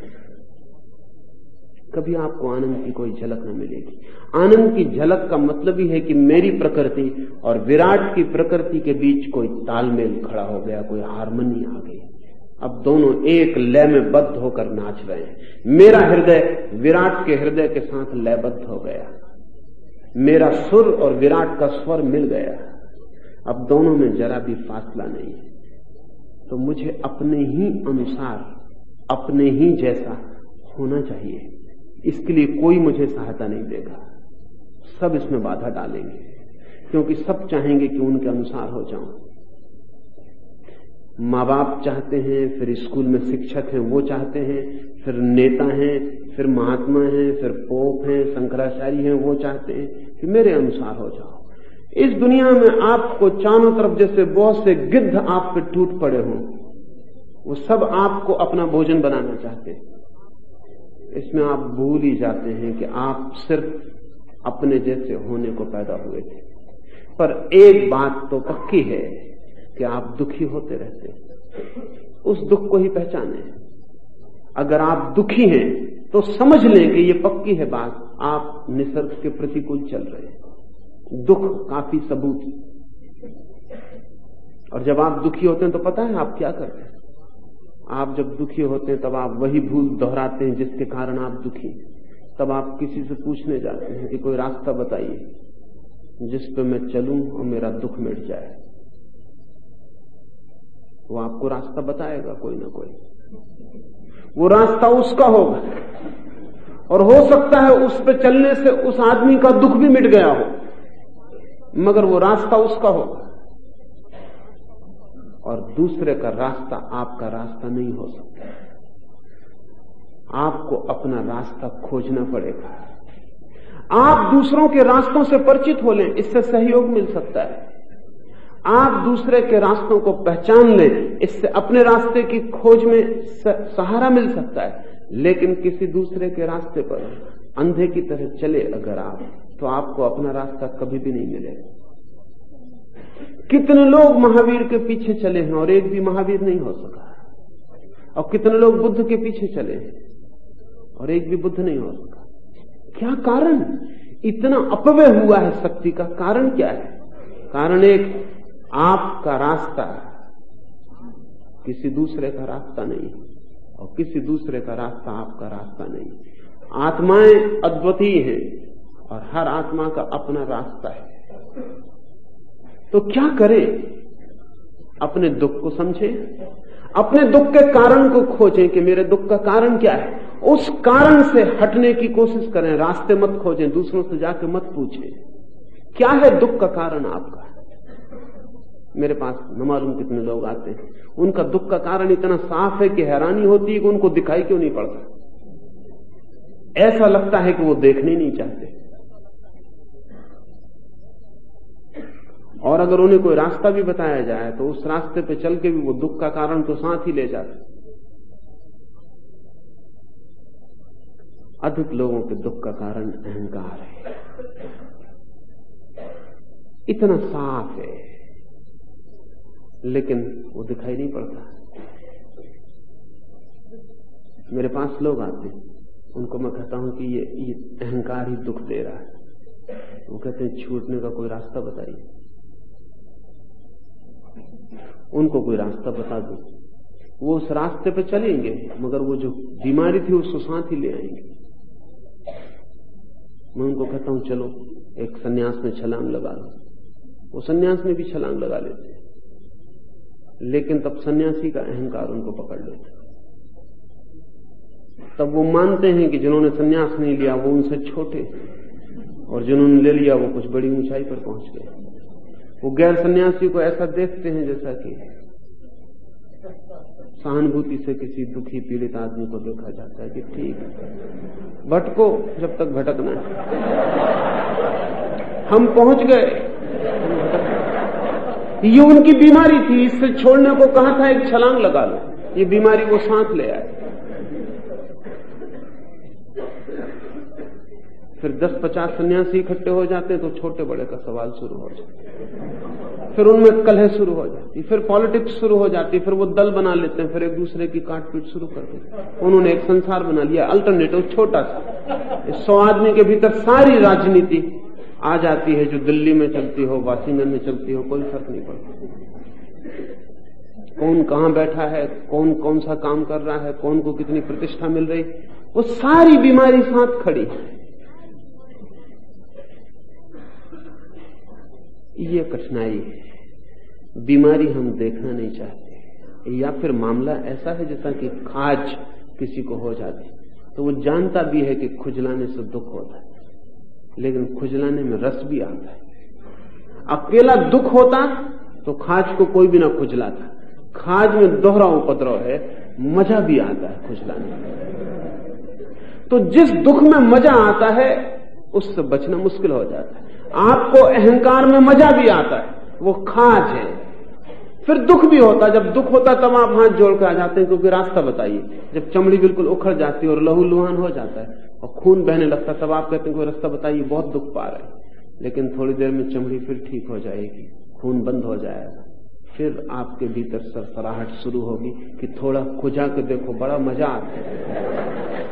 कभी आपको आनंद की कोई झलक न मिलेगी। आनंद की झलक का मतलब ही है कि मेरी प्रकृति और विराट की प्रकृति के बीच कोई तालमेल खड़ा हो गया, कोई हार्मनी आ गई। अब दोनों एक लय में बद्ध होकर नाच रहे हैं। मेरा हृदय विराट के हृदय के साथ लयबद्ध हो गया, मेरा सुर और विराट का स्वर मिल गया। अब दोनों में जरा भी फासला नहीं है। तो मुझे अपने ही अनुसार, अपने ही जैसा होना चाहिए। इसके लिए कोई मुझे सहायता नहीं देगा, सब इसमें बाधा डालेंगे, क्योंकि सब चाहेंगे कि उनके अनुसार हो जाऊं। माँ बाप चाहते हैं, फिर स्कूल में शिक्षक हैं वो चाहते हैं, फिर नेता हैं, फिर महात्मा हैं, फिर पोप हैं, शंकराचार्य हैं, वो चाहते हैं कि मेरे अनुसार हो जाओ। इस दुनिया में आपको चारों तरफ जैसे बहुत से गिद्ध आप पे टूट पड़े हों, वो सब आपको अपना भोजन बनाना चाहते हैं। इसमें आप भूल ही जाते हैं कि आप सिर्फ अपने जैसे होने को पैदा हुए थे। पर एक बात तो पक्की है कि आप दुखी होते रहते हैं। उस दुख को ही पहचानें। अगर आप दुखी हैं तो समझ लें कि ये पक्की है बात, आप निसर्ग के प्रतिकूल चल रहे हैं। दुख काफी सबूत। और जब आप दुखी होते हैं तो पता है आप क्या करते हैं? आप जब दुखी होते हैं तब आप वही भूल दोहराते हैं जिसके कारण आप दुखी। तब आप किसी से पूछने जाते हैं कि कोई रास्ता बताइए जिस पे मैं चलूं और मेरा दुख मिट जाए। वो आपको रास्ता बताएगा कोई ना कोई। वो रास्ता उसका होगा और हो सकता है उस पे चलने से उस आदमी का दुख भी मिट गया हो, मगर वो रास्ता उसका होगा। और दूसरे का रास्ता आपका रास्ता नहीं हो सकता। आपको अपना रास्ता खोजना पड़ेगा। आप दूसरों के रास्तों से परिचित हो लें, इससे सहयोग मिल सकता है। आप दूसरे के रास्तों को पहचान लें, इससे अपने रास्ते की खोज में सहारा मिल सकता है। लेकिन किसी दूसरे के रास्ते पर अंधे की तरह चले अगर आप, तो आपको अपना रास्ता कभी भी नहीं मिलेगा। कितने लोग महावीर के पीछे चले हैं और एक भी महावीर नहीं हो सका, और कितने लोग बुद्ध के पीछे चले हैं और एक भी बुद्ध नहीं हो सका। क्या कारण? इतना अपव्यय हुआ है शक्ति का। कारण क्या है? कारण एक, आपका रास्ता किसी दूसरे का रास्ता नहीं, और किसी दूसरे का रास्ता आपका रास्ता नहीं। आत्माएं अद्वितीय हैं और हर आत्मा का अपना रास्ता है। तो क्या करें? अपने दुख को समझें, अपने दुख के कारण को खोजें कि मेरे दुख का कारण क्या है। उस कारण से हटने की कोशिश करें, रास्ते मत खोजें, दूसरों से जाके मत पूछें क्या है दुख का कारण आपका। मेरे पास न मालूम कितने लोग आते हैं, उनका दुख का कारण इतना साफ है कि हैरानी होती है कि उनको दिखाई क्यों नहीं पड़ता। ऐसा लगता है कि वो देखने नहीं चाहते। और अगर उन्हें कोई रास्ता भी बताया जाए तो उस रास्ते पे चल के भी वो दुख का कारण तो साथ ही ले जाते। अधिक लोगों के दुख का कारण अहंकार है, इतना साफ है, लेकिन वो दिखाई नहीं पड़ता। मेरे पास लोग आते हैं, उनको मैं कहता हूं कि ये अहंकार ही दुख दे रहा है। वो कहते हैं छूटने का कोई रास्ता बताइए। उनको कोई रास्ता बता दो, वो उस रास्ते पे चलेंगे, मगर वो जो बीमारी थी उसको साथ ही ले आएंगे। मैं उनको कहता हूं चलो एक सन्यास में छलांग लगा लो। वो सन्यास में भी छलांग लगा लेते हैं, लेकिन तब सन्यासी का अहंकार उनको पकड़ लेता। तब वो मानते हैं कि जिन्होंने सन्यास नहीं लिया वो उनसे छोटे, और जिन्होंने ले लिया वो कुछ बड़ी ऊंचाई पर पहुंच गए। वो गैर सन्यासी को ऐसा देखते हैं जैसा कि सहानुभूति से किसी दुखी पीड़ित आदमी को देखा जाता है कि ठीक भटको जब तक भटकना है, हम पहुंच गए। ये उनकी बीमारी थी, इससे छोड़ने को कहा था एक छलांग लगा लो, ये बीमारी वो साथ ले आए। फिर 10-50 सन्यासी इकट्ठे हो जाते हैं तो छोटे बड़े का सवाल शुरू हो जाता है, फिर उनमें कलह शुरू हो जाती, फिर पॉलिटिक्स शुरू हो जाती, फिर वो दल बना लेते हैं, फिर एक दूसरे की काटपीट शुरू कर देते हैं। उन्होंने एक संसार बना लिया अल्टरनेटिव छोटा सा। 100 आदमी के भीतर सारी राजनीति आ जाती है, जो दिल्ली में चलती हो, वाशिंगटन में चलती हो, कोई फर्क नहीं पड़ता। कौन कहां बैठा है, कौन कौन सा काम कर रहा है, कौन को कितनी प्रतिष्ठा मिल रही, वो सारी बीमारी साथ खड़ी है। ये कठिनाई है, बीमारी हम देखना नहीं चाहते, या फिर मामला ऐसा है जैसा कि खाज किसी को हो जाती, तो वो जानता भी है कि खुजलाने से दुख होता है, लेकिन खुजलाने में रस भी आता है। अकेला दुख होता तो खाज को कोई भी ना खुजलाता, खाज में दोहरा उपद्रव है, मजा भी आता है खुजलाने में। तो जिस दुख में मजा आता है उससे बचना मुश्किल हो जाता है। आपको अहंकार में मजा भी आता है, वो खाज है। फिर दुख भी होता, जब दुख होता तब आप हाथ जोड़ के आ जाते हैं, क्योंकि रास्ता बताइए। जब चमड़ी बिल्कुल उखड़ जाती है और लहू लुहान हो जाता है और खून बहने लगता, तब आप कहते हैं कोई रास्ता बताइए, बहुत दुख पा रहे हैं। लेकिन थोड़ी देर में चमड़ी फिर ठीक हो जाएगी, खून बंद हो जाएगा, फिर आपके भीतर सरसराहट शुरू होगी कि थोड़ा खुजा के देखो, बड़ा मजा आता है।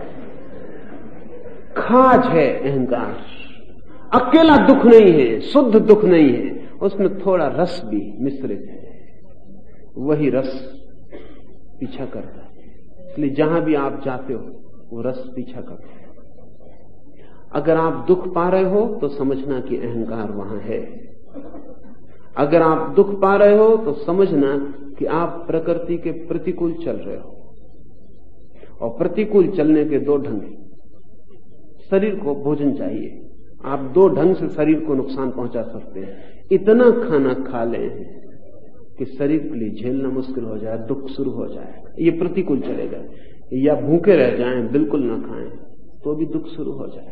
खाज है अहंकार, अकेला दुख नहीं है, शुद्ध दुख नहीं है, उसमें थोड़ा रस भी मिश्रित है। वही रस पीछा करता है, इसलिए जहां भी आप जाते हो वो रस पीछा करता है। अगर आप दुख पा रहे हो तो समझना कि अहंकार वहां है। अगर आप दुख पा रहे हो तो समझना कि आप प्रकृति के प्रतिकूल चल रहे हो, और प्रतिकूल चलने के 2 ढंग हैं। शरीर को भोजन चाहिए, आप 2 ढंग से शरीर को नुकसान पहुंचा सकते हैं। इतना खाना खा लें कि शरीर के लिए झेलना मुश्किल हो जाए, दुख शुरू हो जाए, ये प्रतिकूल चलेगा। या भूखे रह जाएं, बिल्कुल ना खाएं, तो भी दुख शुरू हो जाए।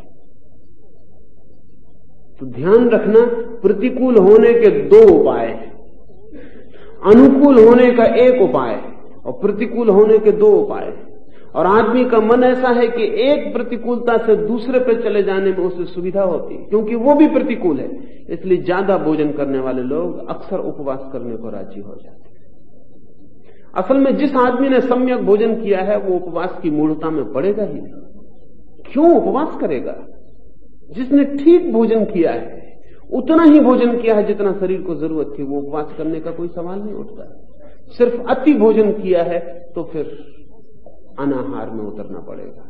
तो ध्यान रखना, प्रतिकूल होने के 2 उपाय हैं, अनुकूल होने का 1 उपाय और प्रतिकूल होने के 2 उपाय। और आदमी का मन ऐसा है कि एक प्रतिकूलता से दूसरे पे चले जाने में उसे सुविधा होती है, क्योंकि वो भी प्रतिकूल है। इसलिए ज्यादा भोजन करने वाले लोग अक्सर उपवास करने को राजी हो जाते हैं। असल में जिस आदमी ने सम्यक भोजन किया है वो उपवास की मूढ़ता में पड़ेगा ही नहीं। क्यों उपवास करेगा? जिसने ठीक भोजन किया है, उतना ही भोजन किया है जितना शरीर को जरूरत थी, वो उपवास करने का कोई सवाल नहीं उठता। सिर्फ अति भोजन किया है तो फिर अनाहार में उतरना पड़ेगा।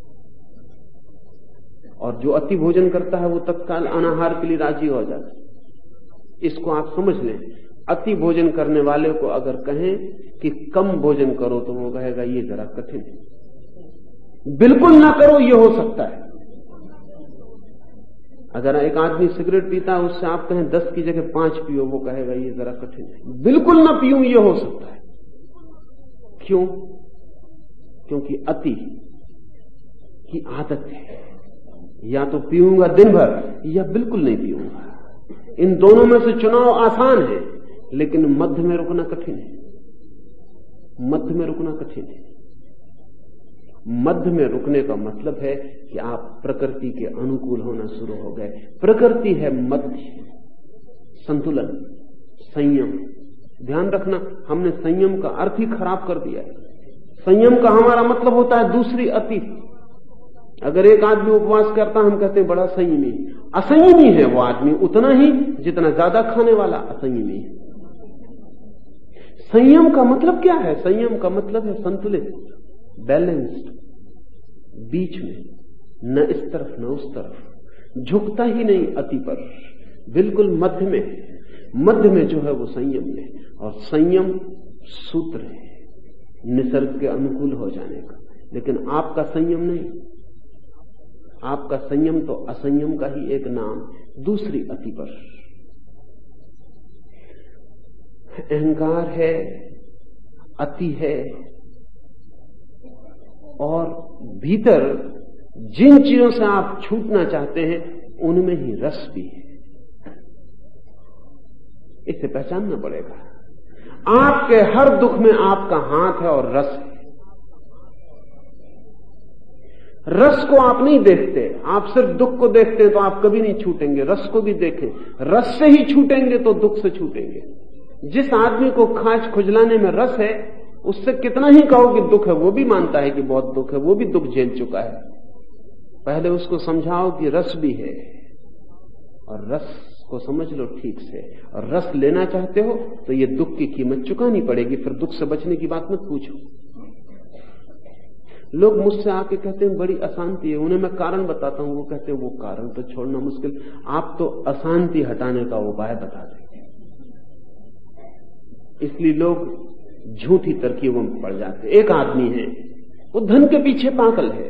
और जो अति भोजन करता है वो तत्काल अनाहार के लिए राजी हो जाता है। इसको आप समझ लें। अति भोजन करने वाले को अगर कहें कि कम भोजन करो तो वो कहेगा ये जरा कठिन है। बिल्कुल ना करो ये हो सकता है। अगर एक आदमी सिगरेट पीता है, उससे आप कहें 10 की जगह 5 पियो, वो कहेगा ये जरा कठिन है। बिल्कुल ना पीऊं ये हो सकता है। क्यों? क्योंकि अति की आदत है। या तो पीऊंगा दिन भर या बिल्कुल नहीं पीऊंगा। इन दोनों में से चुनाव आसान है, लेकिन मध्य में रुकना कठिन है। मध्य में रुकना कठिन है। मध्य में रुकने का मतलब है कि आप प्रकृति के अनुकूल होना शुरू हो गए। प्रकृति है मध्य, संतुलन, संयम। ध्यान रखना, हमने संयम का अर्थ ही खराब कर दिया है। संयम का हमारा मतलब होता है दूसरी अतीत। अगर एक आदमी उपवास करता हम कहते हैं बड़ा संयमी। असंयमी है वो आदमी उतना ही जितना ज्यादा खाने वाला असंयमी है। संयम का मतलब क्या है? संयम का मतलब है संतुलित, बैलेंस्ड, बीच में, न इस तरफ न उस तरफ, झुकता ही नहीं अति पर, बिल्कुल मध्य में। मध्य में जो है वो संयम है। और संयम सूत्र है निसर्ग के अनुकूल हो जाने का। लेकिन आपका संयम नहीं, आपका संयम तो असंयम का ही एक नाम, दूसरी अति पर। अहंकार है, अति है, और भीतर जिन चीजों से आप छूटना चाहते हैं उनमें ही रस भी है। इसे पहचानना पड़ेगा। आपके हर दुख में आपका हाथ है और रस है। रस को आप नहीं देखते, आप सिर्फ दुख को देखते हैं तो आप कभी नहीं छूटेंगे। रस को भी देखें, रस से ही छूटेंगे तो दुख से छूटेंगे। जिस आदमी को खांच खुजलाने में रस है उससे कितना ही कहो कि दुख है, वो भी मानता है कि बहुत दुख है, वो भी दुख झेल चुका है। पहले उसको समझाओ कि रस भी है, और रस को समझ लो ठीक से। और रस लेना चाहते हो तो ये दुख की कीमत चुकानी पड़ेगी। फिर दुख से बचने की बात मत पूछो। लोग मुझसे आके कहते हैं बड़ी अशांति है, उन्हें मैं कारण बताता हूं, वो कहते हैं वो कारण तो छोड़ना मुश्किल, आप तो अशांति हटाने का उपाय बता दें। इसलिए लोग झूठी तरकीबों में पड़ जाते। एक आदमी है, वो धन के पीछे पागल है।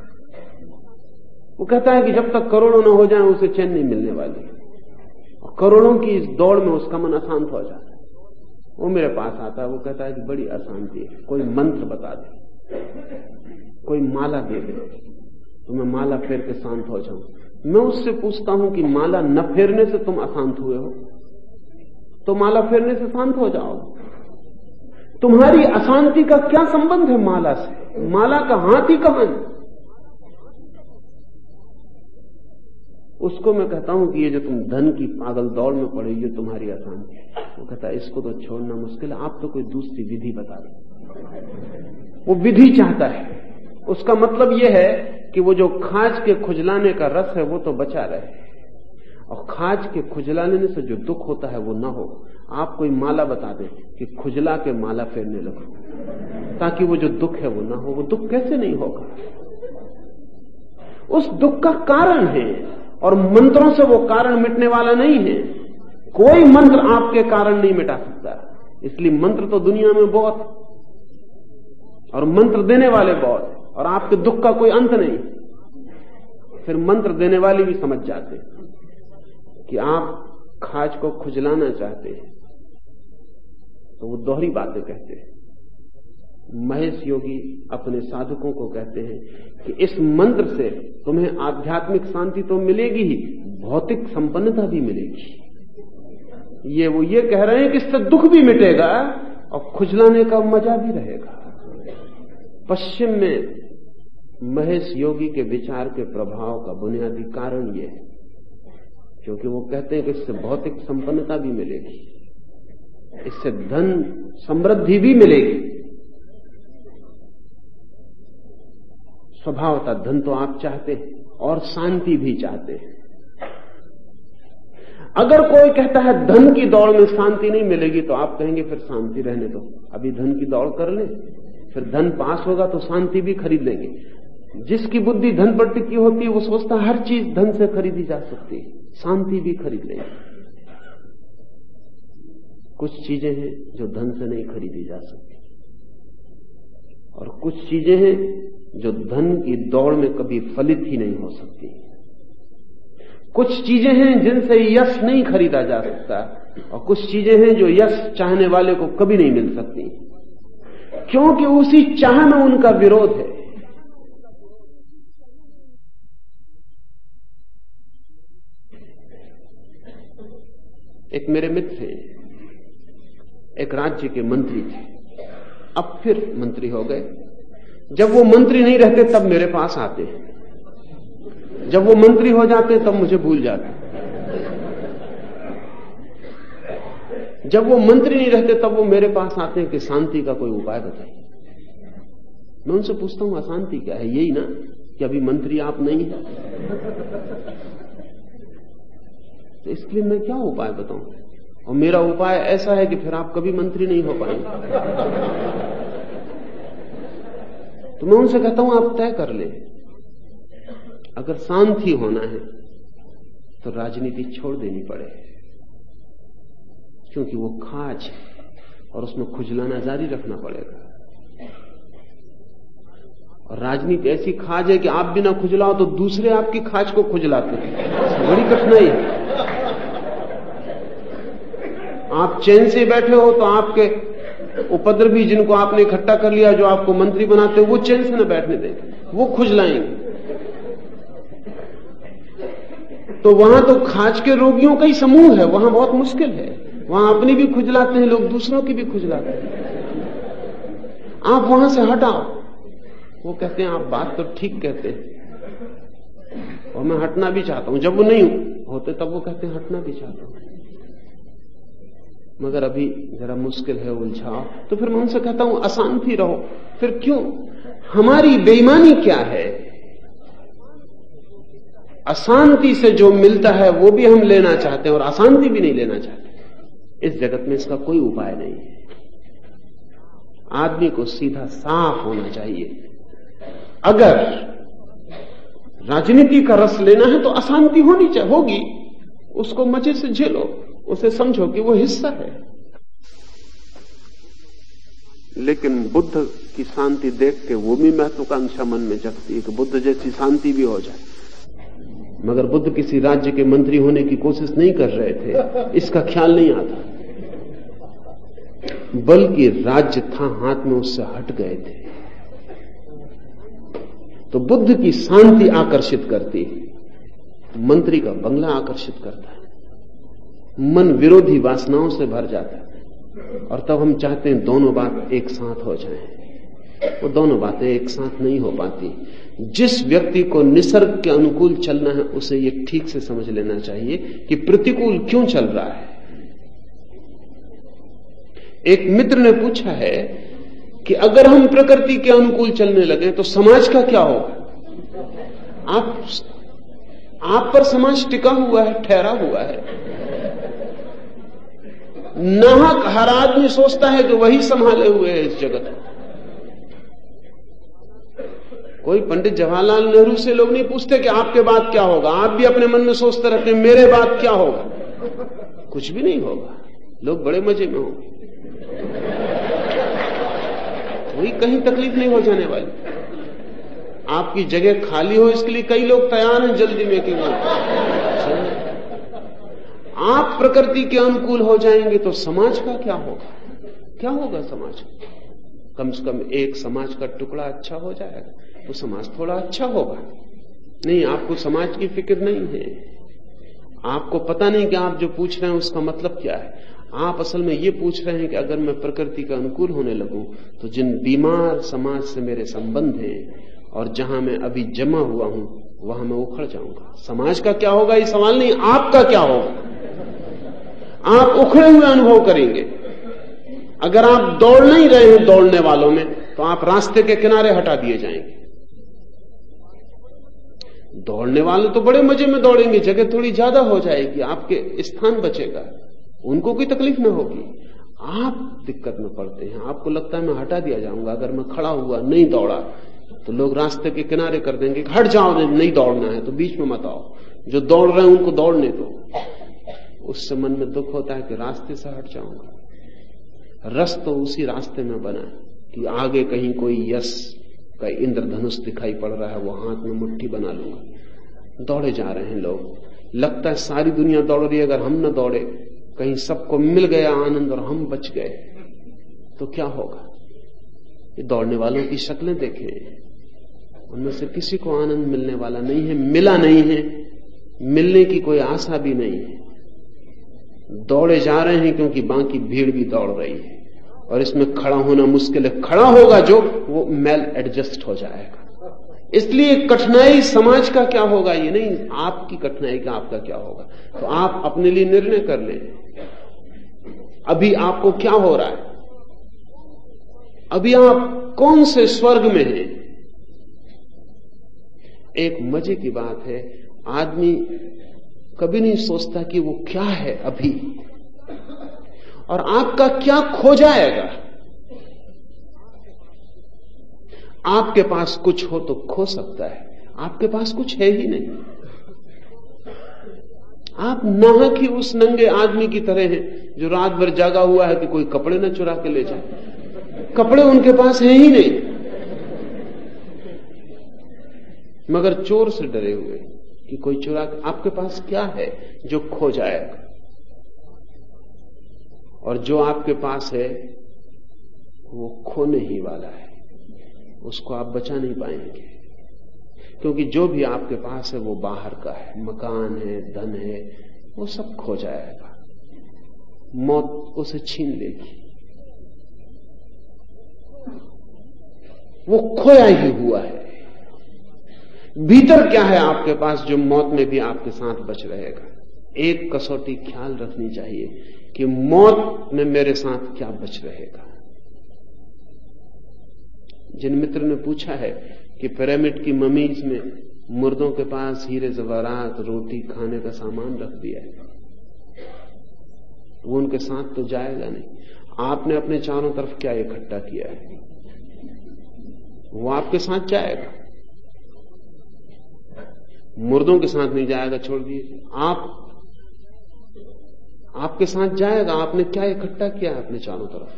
वो कहता है कि जब तक करोड़ों न हो जाए उसे चैन नहीं मिलने वाली। और करोड़ों की इस दौड़ में उसका मन अशांत हो जाता है। वो मेरे पास आता है, वो कहता है कि बड़ी अशांति है, कोई मंत्र बता दे, कोई माला दे दे तो मैं माला फेर के शांत हो जाऊं। मैं उससे पूछता हूं कि माला न फेरने से तुम अशांत हुए हो, तो माला फेरने से शांत हो जाओ। तुम्हारी अशांति का क्या संबंध है माला से? माला का हाथ ही कहां है? उसको मैं कहता हूं कि ये जो तुम धन की पागल दौड़ में पड़े, ये तुम्हारी अशांति है। वो कहता है इसको तो छोड़ना मुश्किल है, आप तो कोई दूसरी विधि बता दो। वो विधि चाहता है। उसका मतलब यह है कि वो जो खाज के खुजलाने का रस है वो तो बचा रहे, और खाज के खुजलाने से जो दुख होता है वो ना हो। आप कोई माला बता दें कि खुजला के माला फेरने लगो, ताकि वो जो दुख है वो ना हो। वो दुख कैसे नहीं होगा? उस दुख का कारण है, और मंत्रों से वो कारण मिटने वाला नहीं है। कोई मंत्र आपके कारण नहीं मिटा सकता। इसलिए मंत्र तो दुनिया में बहुत, और मंत्र देने वाले बहुत, और आपके दुख का कोई अंत नहीं। फिर मंत्र देने वाले भी समझ जाते कि आप खाज को खुजलाना चाहते हैं, तो वो दोहरी बातें कहते हैं। महेश योगी अपने साधकों को कहते हैं कि इस मंत्र से तुम्हें आध्यात्मिक शांति तो मिलेगी ही, भौतिक संपन्नता भी मिलेगी। ये कह रहे हैं कि इससे दुख भी मिटेगा और खुजलाने का मजा भी रहेगा। पश्चिम में महेश योगी के विचार के प्रभाव का बुनियादी कारण यह है, क्योंकि वो कहते हैं कि इससे भौतिक संपन्नता भी मिलेगी, इससे धन समृद्धि भी मिलेगी। स्वभावतः धन तो आप चाहते हैं और शांति भी चाहते हैं। अगर कोई कहता है धन की दौड़ में शांति नहीं मिलेगी, तो आप कहेंगे फिर शांति रहने दो, अभी धन की दौड़ कर ले, फिर धन पास होगा तो शांति भी खरीद लेंगे। जिसकी बुद्धि धन पर टिकी होती है वो सोचता है हर चीज धन से खरीदी जा सकती है, शांति भी खरीद लेंगे। कुछ चीजें हैं जो धन से नहीं खरीदी जा सकती, और कुछ चीजें हैं जो धन की दौड़ में कभी फलित ही नहीं हो सकती। कुछ चीजें हैं जिनसे यश नहीं खरीदा जा सकता, और कुछ चीजें हैं जो यश चाहने वाले को कभी नहीं मिल सकती, क्योंकि उसी चाह में उनका विरोध है। एक मेरे मित्र हैं, एक राज्य के मंत्री थे, अब फिर मंत्री हो गए। जब वो मंत्री नहीं रहते तब मेरे पास आते, जब वो मंत्री हो जाते तब मुझे भूल जाते। जब वो मंत्री नहीं रहते तब वो मेरे पास आते हैं कि शांति का कोई उपाय बताइए। मैं उनसे पूछता हूं अशांति क्या है? यही ना कि अभी मंत्री आप नहीं है। तो इसके लिए मैं क्या उपाय बताऊं? और मेरा उपाय ऐसा है कि फिर आप कभी मंत्री नहीं हो पाएंगे। तो मैं उनसे कहता हूं आप तय कर ले, अगर शांति होना है तो राजनीति छोड़ देनी पड़े, क्योंकि वो खाज है और उसमें खुजलाना जारी रखना पड़ेगा। और राजनीति ऐसी खाज है कि आप बिना खुजलाओ तो दूसरे आपकी खाज को खुजलाते हैं। बड़ी कठिनाई है। आप चैन से बैठे हो तो आपके उपद्रवी जिनको आपने इकट्ठा कर लिया, जो आपको मंत्री बनाते हो, वो चैन से न बैठने देंगे, वो खुजलाएंगे। तो वहां तो खाज के रोगियों का ही समूह है, वहां बहुत मुश्किल है। वहां अपनी भी खुजलाते हैं लोग, दूसरों की भी खुजलाते हैं। आप वहां से हटाओ। वो कहते हैं आप बात तो ठीक कहते हैं और मैं हटना भी चाहता हूं। जब वो नहीं होते तब वो कहते हैं हटना भी चाहता हूं, मगर अभी जरा मुश्किल है, उलझाओ। तो फिर मैं उनसे कहता हूं अशांति रहो। फिर क्यों? हमारी बेईमानी क्या है? अशांति से जो मिलता है वो भी हम लेना चाहते हैं और अशांति भी नहीं लेना चाहते। इस जगत में इसका कोई उपाय नहीं है। आदमी को सीधा साफ होना चाहिए। अगर राजनीति का रस लेना है तो अशांति होगी, उसको मजे से झेलो, उसे समझो कि वो हिस्सा है। लेकिन बुद्ध की शांति देख के वो भी महत्वाकांक्षा मन में जगती है कि बुद्ध जैसी शांति भी हो जाए। मगर बुद्ध किसी राज्य के मंत्री होने की कोशिश नहीं कर रहे थे, इसका ख्याल नहीं आता, बल्कि राज्य था हाथ में, उससे हट गए थे। तो बुद्ध की शांति आकर्षित करती है, मंत्री का बंगला आकर्षित करता है। मन विरोधी वासनाओं से भर जाता है और तब हम चाहते हैं दोनों बात एक साथ हो जाएं। वो दोनों बातें एक साथ नहीं हो पाती। जिस व्यक्ति को निसर्ग के अनुकूल चलना है उसे ये ठीक से समझ लेना चाहिए कि प्रतिकूल क्यों चल रहा है। एक मित्र ने पूछा है कि अगर हम प्रकृति के अनुकूल चलने लगे तो समाज का क्या होगा? आप पर समाज टिका हुआ है, ठहरा हुआ है। नाहक हर आदमी सोचता है कि वही संभाले हुए है इस जगत को। कोई पंडित जवाहरलाल नेहरू से लोग नहीं पूछते कि आपके बाद क्या होगा। आप भी अपने मन में सोचते रहते हैं मेरे बाद क्या होगा। कुछ भी नहीं होगा, लोग बड़े मजे में होंगे, कोई कहीं तकलीफ नहीं हो जाने वाली। आपकी जगह खाली हो इसके लिए कई लोग तैयार हैं जल्दी में कि आप प्रकृति के अनुकूल हो जाएंगे तो समाज का क्या होगा? क्या होगा समाज का? कम से कम एक समाज का टुकड़ा अच्छा हो जाएगा तो समाज थोड़ा अच्छा होगा। नहीं, आपको समाज की फिक्र नहीं है। आपको पता नहीं कि आप जो पूछ रहे हैं उसका मतलब क्या है। आप असल में ये पूछ रहे हैं कि अगर मैं प्रकृति का अनुकूल होने लगूं तो जिन बीमार समाज से मेरे संबंध हैं और जहां मैं अभी जमा हुआ हूं वहां मैं उखड़ जाऊंगा। समाज का क्या होगा ये सवाल नहीं, आपका क्या होगा। आप उखड़े हुए अनुभव करेंगे। अगर आप दौड़ नहीं रहे हैं दौड़ने वालों में तो आप रास्ते के किनारे हटा दिए जाएंगे। दौड़ने वाले तो बड़े मजे में दौड़ेंगे, जगह थोड़ी ज्यादा हो जाएगी, आपके स्थान बचेगा, उनको कोई तकलीफ न होगी। आप दिक्कत में पड़ते हैं, आपको लगता है मैं हटा दिया जाऊंगा। अगर मैं खड़ा हुआ नहीं दौड़ा तो लोग रास्ते के किनारे कर देंगे, हट जाओ, नहीं दौड़ना है तो बीच में मत आओ, जो दौड़ रहे हैं उनको दौड़ने दो। उससे मन में दुख होता है कि रास्ते से हट जाऊंगा। रस तो उसी रास्ते में बना है कि आगे कहीं कोई यश का इंद्रधनुष दिखाई पड़ रहा है, वो हाथ में मुट्ठी बना लूंगा। दौड़े जा रहे हैं लोग, लगता है सारी दुनिया दौड़ रही है, अगर हम न दौड़े, कहीं सबको मिल गया आनंद और हम बच गए तो क्या होगा। ये दौड़ने वालों की शक्लें देखें, उनमें से किसी को आनंद मिलने वाला नहीं है, मिला नहीं है, मिलने की कोई आशा भी नहीं है। दौड़े जा रहे हैं क्योंकि बाकी भीड़ भी दौड़ रही है और इसमें खड़ा होना मुश्किल है। खड़ा होगा जो वो मेल एडजस्ट हो जाएगा। इसलिए कठिनाई समाज का क्या होगा ये नहीं, आपकी कठिनाई का आपका क्या होगा। तो आप अपने लिए निर्णय कर लें, अभी आपको क्या हो रहा है। अभी आप कौन से स्वर्ग में हैं। एक मजे की बात है, आदमी कभी नहीं सोचता कि वो क्या है अभी और आपका क्या खो जाएगा। आपके पास कुछ हो तो खो सकता है, आपके पास कुछ है ही नहीं। आप नाहक ही उस नंगे आदमी की तरह हैं जो रात भर जागा हुआ है कि कोई कपड़े न चुरा के ले जाए। कपड़े उनके पास है ही नहीं, मगर चोर से डरे हुए कि कोई चुरा के। आपके पास क्या है जो खो जाएगा? और जो आपके पास है वो खोने ही वाला है, उसको आप बचा नहीं पाएंगे, क्योंकि जो भी आपके पास है वो बाहर का है। मकान है, धन है, वो सब खो जाएगा, मौत उसे छीन लेगी। वो खोया ही हुआ है। भीतर क्या है आपके पास जो मौत में भी आपके साथ बच रहेगा? एक कसौटी ख्याल रखनी चाहिए कि मौत में मेरे साथ क्या बच रहेगा। जिन मित्र ने पूछा है कि पिरामिड की ममीज में मुर्दों के पास हीरे जवाहरात, रोटी, खाने का सामान रख दिया है, वो उनके साथ तो जाएगा नहीं। आपने अपने चारों तरफ क्या इकट्ठा किया है, वो आपके साथ जाएगा, मुर्दों के साथ नहीं जाएगा। छोड़ दिए, आपके साथ जाएगा। आपने क्या इकट्ठा किया है अपने चारों तरफ?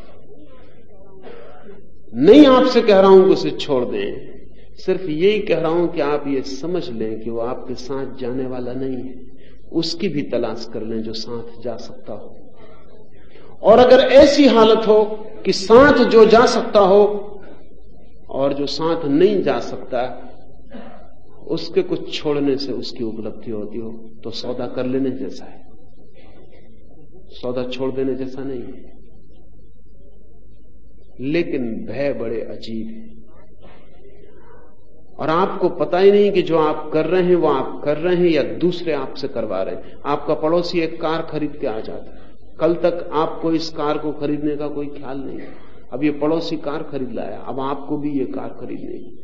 नहीं आपसे कह रहा हूं कि उसे छोड़ दें, सिर्फ यही कह रहा हूं कि आप ये समझ लें कि वो आपके साथ जाने वाला नहीं है। उसकी भी तलाश कर लें जो साथ जा सकता हो। और अगर ऐसी हालत हो कि साथ जो जा सकता हो और जो साथ नहीं जा सकता, उसके कुछ छोड़ने से उसकी उपलब्धि होती हो, तो सौदा कर लेने जैसा है, सौदा छोड़ देने जैसा नहीं है। लेकिन भय बड़े अजीब है और आपको पता ही नहीं कि जो आप कर रहे हैं वो आप कर रहे हैं या दूसरे आपसे करवा रहे हैं। आपका पड़ोसी एक कार खरीद के आ जाता है, कल तक आपको इस कार को खरीदने का कोई ख्याल नहीं है, अब ये पड़ोसी कार खरीद लाया, अब आपको भी ये कार खरीदनी है।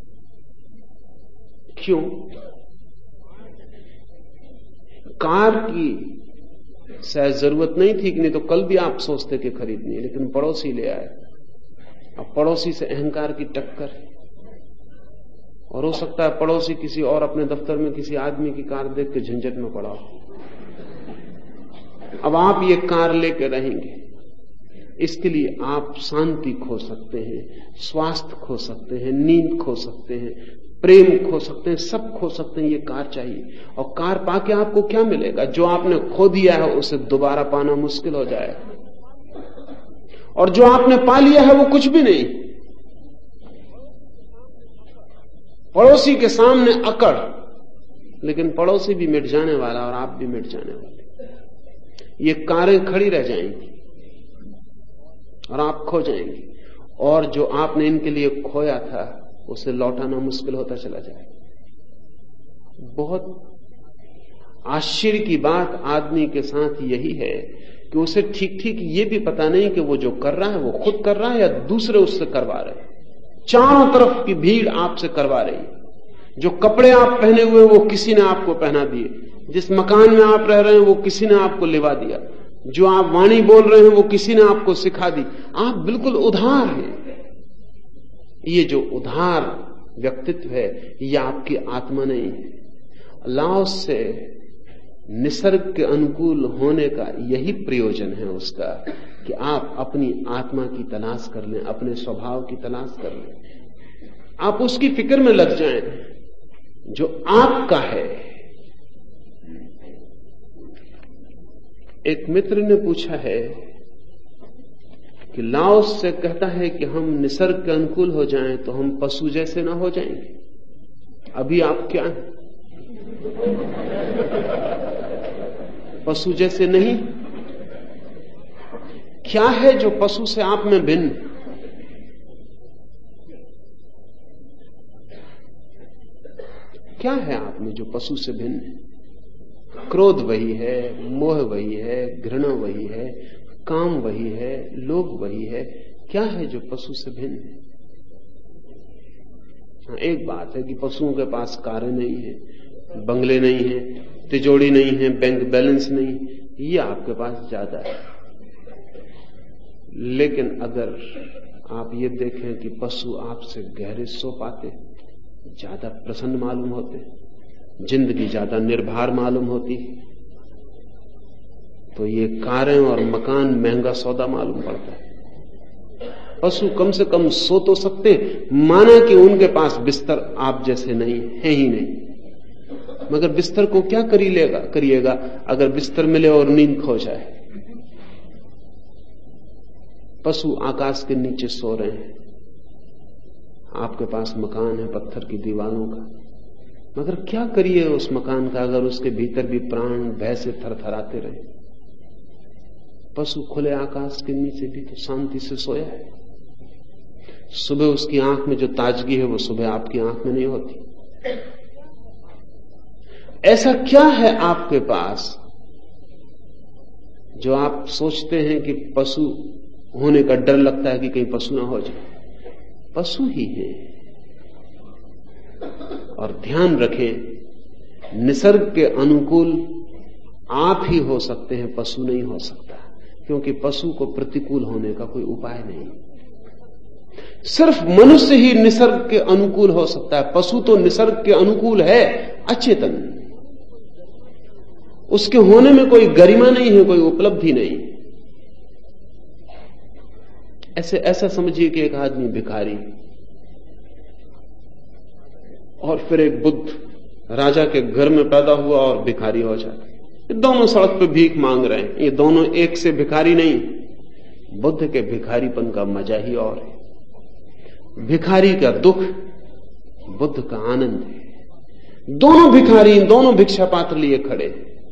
क्यों? कार की शायद जरूरत नहीं थी कि नहीं तो कल भी आप सोचते कि खरीदनी है, लेकिन पड़ोसी ले आए। अब पड़ोसी से अहंकार की टक्कर है और हो सकता है पड़ोसी किसी और अपने दफ्तर में किसी आदमी की कार देख के झंझट में पड़ा हो। अब आप ये कार लेके रहेंगे, इसके लिए आप शांति खो सकते हैं, स्वास्थ्य खो सकते हैं, नींद खो सकते हैं, प्रेम खो सकते हैं, सब खो सकते हैं। ये कार चाहिए और कार पाके आपको क्या मिलेगा? जो आपने खो दिया है उसे दोबारा पाना मुश्किल हो जाएगा और जो आपने पा लिया है वो कुछ भी नहीं। पड़ोसी के सामने अकड़, लेकिन पड़ोसी भी मिट जाने वाला और आप भी मिट जाने वाले। ये कारें खड़ी रह जाएंगी और आप खो जाएंगे और जो आपने इनके लिए खोया था उसे लौटाना मुश्किल होता चला जाएगा। बहुत आश्चर्य की बात आदमी के साथ यही है कि उसे ठीक ठीक ये भी पता नहीं कि वो जो कर रहा है वो खुद कर रहा है या दूसरे उससे करवा रहे हैं। चारों तरफ की भीड़ आपसे करवा रही है। जो कपड़े आप पहने हुए वो किसी ने आपको पहना दिए, जिस मकान में आप रह रहे हैं वो किसी ने आपको लिवा दिया, जो आप वाणी बोल रहे हैं वो किसी ने आपको सिखा दी। आप बिल्कुल उधार हैं। ये जो उधार व्यक्तित्व है ये आपकी आत्मा नहीं है। लाओस से निसर्ग के अनुकूल होने का यही प्रयोजन है उसका कि आप अपनी आत्मा की तलाश कर लें, अपने स्वभाव की तलाश कर लें, आप उसकी फिक्र में लग जाएं जो आपका है। एक मित्र ने पूछा है कि लाओस से कहता है कि हम निसर्ग के अनुकूल हो जाएं तो हम पशु जैसे ना हो जाएंगे। अभी आप क्या हैं? पशु जैसे नहीं। क्या है जो पशु से आप में भिन्न? क्या है आप में जो पशु से भिन्न है? क्रोध वही है, मोह वही है, घृणा वही है, काम वही है, लोभ वही है। क्या है जो पशु से भिन्न है? एक बात है कि पशुओं के पास कारें नहीं है, बंगले नहीं है, तिजोरी नहीं है, बैंक बैलेंस नहीं, ये आपके पास ज्यादा है। लेकिन अगर आप ये देखें कि पशु आपसे गहरे सो पाते, ज्यादा प्रसन्न मालूम होते, जिंदगी ज्यादा निर्भर मालूम होती, तो ये कारें और मकान महंगा सौदा मालूम पड़ता है। पशु कम से कम सो तो सकते, माना कि उनके पास बिस्तर आप जैसे नहीं है ही नहीं, मगर बिस्तर को क्या करिएगा अगर बिस्तर मिले और नींद खो जाए। पशु आकाश के नीचे सो रहे हैं, आपके पास मकान है पत्थर की दीवारों का, मगर क्या करिए उस मकान का अगर उसके भीतर भी प्राण भय से थरथराते रहे। पशु खुले आकाश के नीचे भी तो शांति से सोया है। सुबह उसकी आंख में जो ताजगी है वो सुबह आपकी आंख में नहीं होती। ऐसा क्या है आपके पास जो आप सोचते हैं कि पशु होने का डर लगता है कि कहीं पशु ना हो जाए? पशु ही है। और ध्यान रखें, निसर्ग के अनुकूल आप ही हो सकते हैं, पशु नहीं हो सकता, क्योंकि पशु को प्रतिकूल होने का कोई उपाय नहीं। सिर्फ मनुष्य ही निसर्ग के अनुकूल हो सकता है। पशु तो निसर्ग के अनुकूल है, अचेतन, उसके होने में कोई गरिमा नहीं है, कोई उपलब्धि नहीं। ऐसा समझिए कि एक आदमी भिखारी और फिर एक बुद्ध राजा के घर में पैदा हुआ और भिखारी हो जाता। ये दोनों सड़क पे भीख मांग रहे हैं, ये दोनों एक से भिखारी नहीं। बुद्ध के भिखारीपन का मजा ही और है। भिखारी का दुख, बुद्ध का आनंद है। दोनों भिखारी, दोनों भिक्षा पात्र लिए खड़े,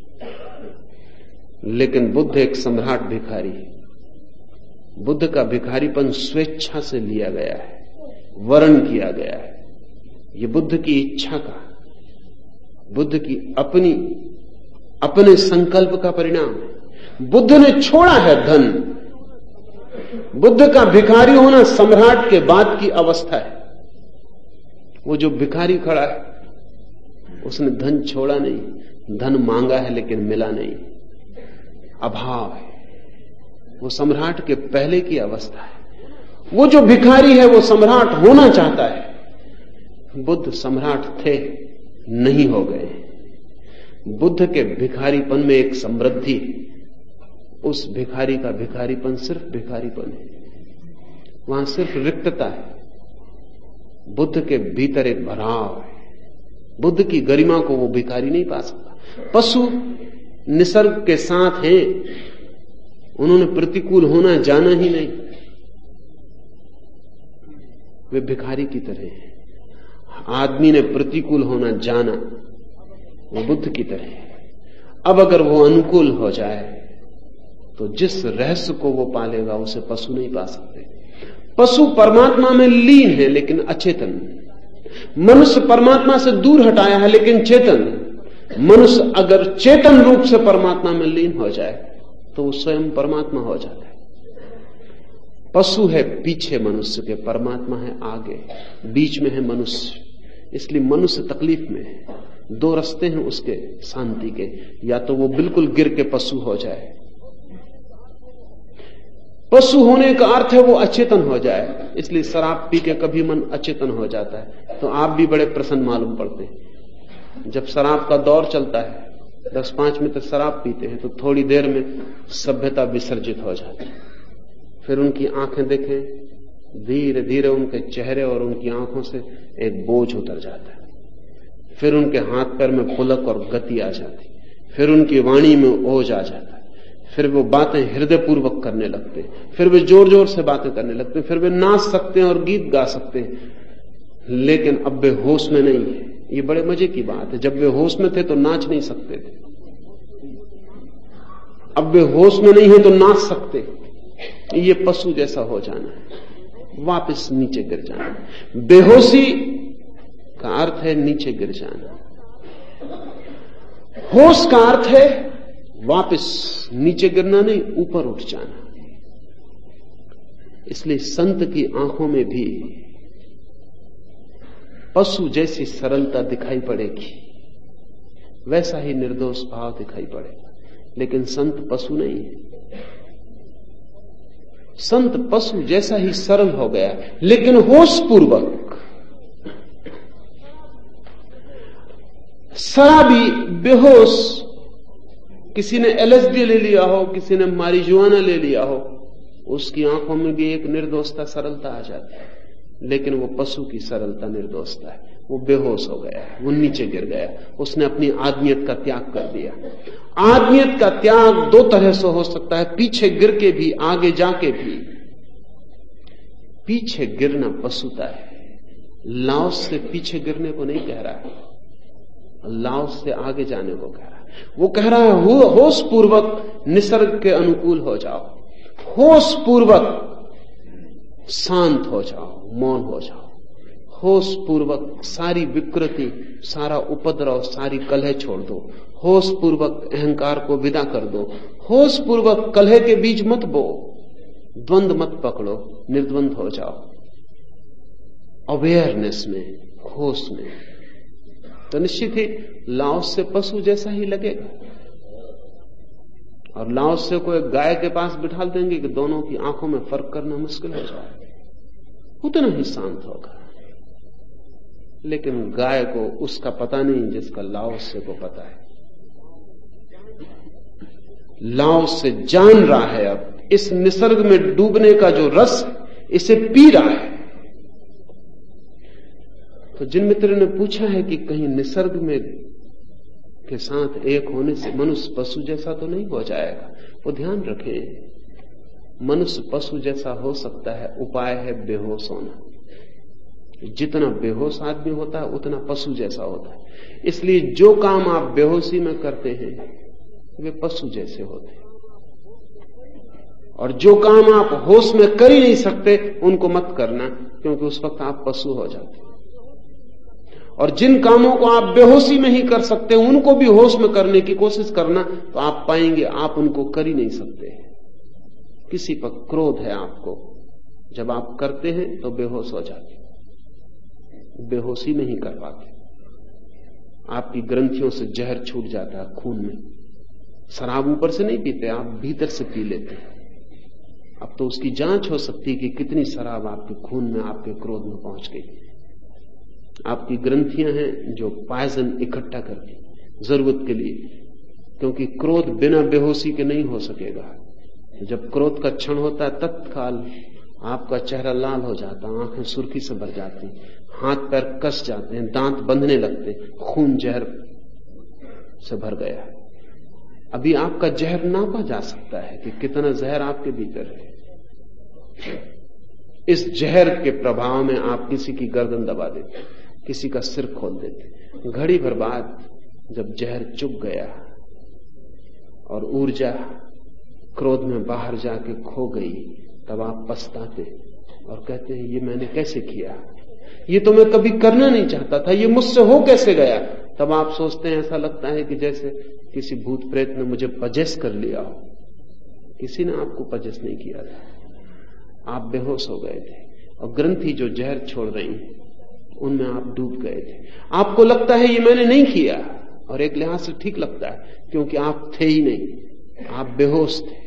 लेकिन बुद्ध एक सम्राट भिखारी है। बुद्ध का भिखारीपन स्वेच्छा से लिया गया है, वर्ण किया गया है। ये बुद्ध की इच्छा का, बुद्ध की अपने संकल्प का परिणाम है। बुद्ध ने छोड़ा है धन। बुद्ध का भिखारी होना सम्राट के बाद की अवस्था है। वो जो भिखारी खड़ा है उसने धन छोड़ा नहीं, धन मांगा है लेकिन मिला नहीं, अभाव है। वो सम्राट के पहले की अवस्था है। वो जो भिखारी है वो सम्राट होना चाहता है। बुद्ध सम्राट थे, नहीं हो गए। बुद्ध के भिखारीपन में एक समृद्धि, उस भिखारी का भिखारीपन सिर्फ भिखारीपन है, वहां सिर्फ रिक्तता है। बुद्ध के भीतर एक भराव है। बुद्ध की गरिमा को वो भिखारी नहीं पा सकता। पशु निसर्ग के साथ हैं, उन्होंने प्रतिकूल होना जाना ही नहीं, वे भिखारी की तरह हैं। आदमी ने प्रतिकूल होना जाना, वो बुद्ध की तरह है। अब अगर वो अनुकूल हो जाए तो जिस रहस्य को वो पालेगा उसे पशु नहीं पा सकते। पशु परमात्मा में लीन है लेकिन अचेतन। मनुष्य परमात्मा से दूर हटाया है लेकिन चेतन। मनुष्य अगर चेतन रूप से परमात्मा में लीन हो जाए तो वो स्वयं परमात्मा हो जाता है। पशु है पीछे मनुष्य के, परमात्मा है आगे, बीच में है मनुष्य। इसलिए मनुष्य तकलीफ में है। दो रास्ते हैं उसके शांति के, या तो वो बिल्कुल गिर के पशु हो जाए। पशु होने का अर्थ है वो अचेतन हो जाए। इसलिए शराब पी के कभी मन अचेतन हो जाता है तो आप भी बड़े प्रसन्न मालूम पड़ते हैं। जब शराब का दौर चलता है, 10-5 मिनट शराब पीते हैं तो थोड़ी देर में सभ्यता विसर्जित हो जाती है। फिर उनकी आंखें देखें, धीरे धीरे उनके चेहरे और उनकी आंखों से एक बोझ उतर जाता है। फिर उनके हाथ पैर में पुलक और गति आ जाती, फिर उनकी वाणी में ओज आ जाता है, फिर वो बातें हृदयपूर्वक करने लगते हैं, फिर वे जोर जोर से बातें करने लगते हैं, फिर वे नाच सकते हैं और गीत गा सकते हैं, लेकिन अब वे होश में नहीं है। ये बड़े मजे की बात है। जब वे होश में थे तो नाच नहीं सकते थे, अब वे होश में नहीं है तो नाच सकते। ये पशु जैसा हो जाना है, वापस नीचे गिर जाना। बेहोशी का अर्थ है नीचे गिर जाना, होश का अर्थ है वापस नीचे गिरना नहीं, ऊपर उठ जाना। इसलिए संत की आंखों में भी पशु जैसी सरलता दिखाई पड़ेगी, वैसा ही निर्दोष भाव दिखाई पड़ेगा। लेकिन संत पशु नहीं है। संत पशु जैसा ही सरल हो गया, लेकिन होश पूर्वक। शराबी बेहोश, किसी ने एलएसडी ले लिया हो, किसी ने मारिजुआना ले लिया हो, उसकी आंखों में भी एक निर्दोषता सरलता आ जाती है। लेकिन वो पशु की सरलता निर्दोषता है। वो बेहोश हो गया है, वो नीचे गिर गया, उसने अपनी आदमियत का त्याग कर दिया। आदमियत का त्याग दो तरह से हो सकता है, पीछे गिर के भी, आगे जाके भी। पीछे गिरना पशुता है। लाओस से पीछे गिरने को नहीं कह रहा है, लाओस से आगे जाने को कह रहा है। वो कह रहा है होश पूर्वक निसर्ग के अनुकूल हो जाओ, होश पूर्वक शांत हो जाओ, मौन हो जाओ, होश पूर्वक सारी विकृति, सारा उपद्रव, सारी कलह छोड़ दो, होश पूर्वक अहंकार को विदा कर दो, होश पूर्वक कलह के बीज मत बो, द्वंद मत पकड़ो, निर्द्वंद हो जाओ, अवेयरनेस में, होश में। तो निश्चित ही लाओस से पशु जैसा ही लगेगा। और लाओस से कोई गाय के पास बिठा देंगे कि दोनों की आंखों में फर्क करना मुश्किल हो जाए, उतना ही शांत होगा। लेकिन गाय को उसका पता नहीं जिसका लाओस से को पता है। लाओस से जान रहा है अब इस निसर्ग में डूबने का जो रस, इसे पी रहा है। तो जिन मित्र ने पूछा है कि कहीं निसर्ग में के साथ एक होने से मनुष्य पशु जैसा तो नहीं हो जाएगा, वो ध्यान रखें, मनुष्य पशु जैसा हो सकता है, उपाय है बेहोश होना। जितना बेहोश आदमी होता है उतना पशु जैसा होता है। इसलिए जो काम आप बेहोशी में करते हैं वे पशु जैसे होते हैं, और जो काम आप होश में कर ही नहीं सकते उनको मत करना, क्योंकि उस वक्त आप पशु हो जाते हैं। और जिन कामों को आप बेहोशी में ही कर सकते हैं उनको भी होश में करने की कोशिश करना, तो आप पाएंगे आप उनको कर ही नहीं सकते। किसी पर क्रोध है आपको, जब आप करते हैं तो बेहोश हो जाते, बेहोशी नहीं कर पाते। आपकी ग्रंथियों से जहर छूट जाता है खून में। शराब ऊपर से नहीं पीते, आप भीतर से पी लेते हैं। अब तो उसकी जांच हो सकती है कि कितनी शराब आपके खून में, आपके क्रोध में पहुंच गई। आपकी ग्रंथियां हैं जो पॉइजन इकट्ठा करती जरूरत के लिए, क्योंकि क्रोध बिना बेहोशी के नहीं हो सकेगा। जब क्रोध का क्षण होता है तत्काल आपका चेहरा लाल हो जाता, आंखें सुर्खी से भर जाती, हाथ पैर कस जाते हैं, दांत बंधने लगते, खून जहर से भर गया। अभी आपका जहर नापा जा सकता है कि कितना जहर आपके भीतर है। इस जहर के प्रभाव में आप किसी की गर्दन दबा देते, किसी का सिर खोल देते। घड़ी भर बाद जब जहर चुक गया और ऊर्जा क्रोध में बाहर जाके खो गई, तब आप पछताते और कहते हैं ये मैंने कैसे किया, ये तो मैं कभी करना नहीं चाहता था, ये मुझसे हो कैसे गया। तब आप सोचते हैं, ऐसा लगता है कि जैसे किसी भूत प्रेत ने मुझे पजेस कर लिया हो। किसी ने आपको पजेस नहीं किया था, आप बेहोश हो गए थे, और ग्रंथि जो जहर छोड़ रही है उनमें आप डूब गए थे। आपको लगता है ये मैंने नहीं किया, और एक लिहाज से ठीक लगता है, क्योंकि आप थे ही नहीं, आप बेहोश थे।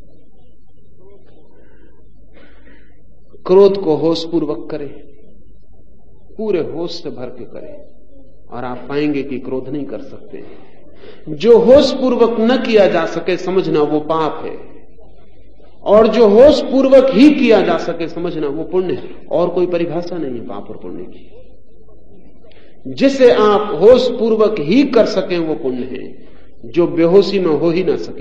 क्रोध को होश पूर्वक करें, पूरे होश से भर के करें, और आप पाएंगे कि क्रोध नहीं कर सकते। जो होश पूर्वक न किया जा सके समझना वो पाप है, और जो होश पूर्वक ही किया जा सके समझना वो पुण्य है। और कोई परिभाषा नहीं है पाप और पुण्य की। जिसे आप होश पूर्वक ही कर सकें वो पुण्य है, जो बेहोशी में हो ही ना सके।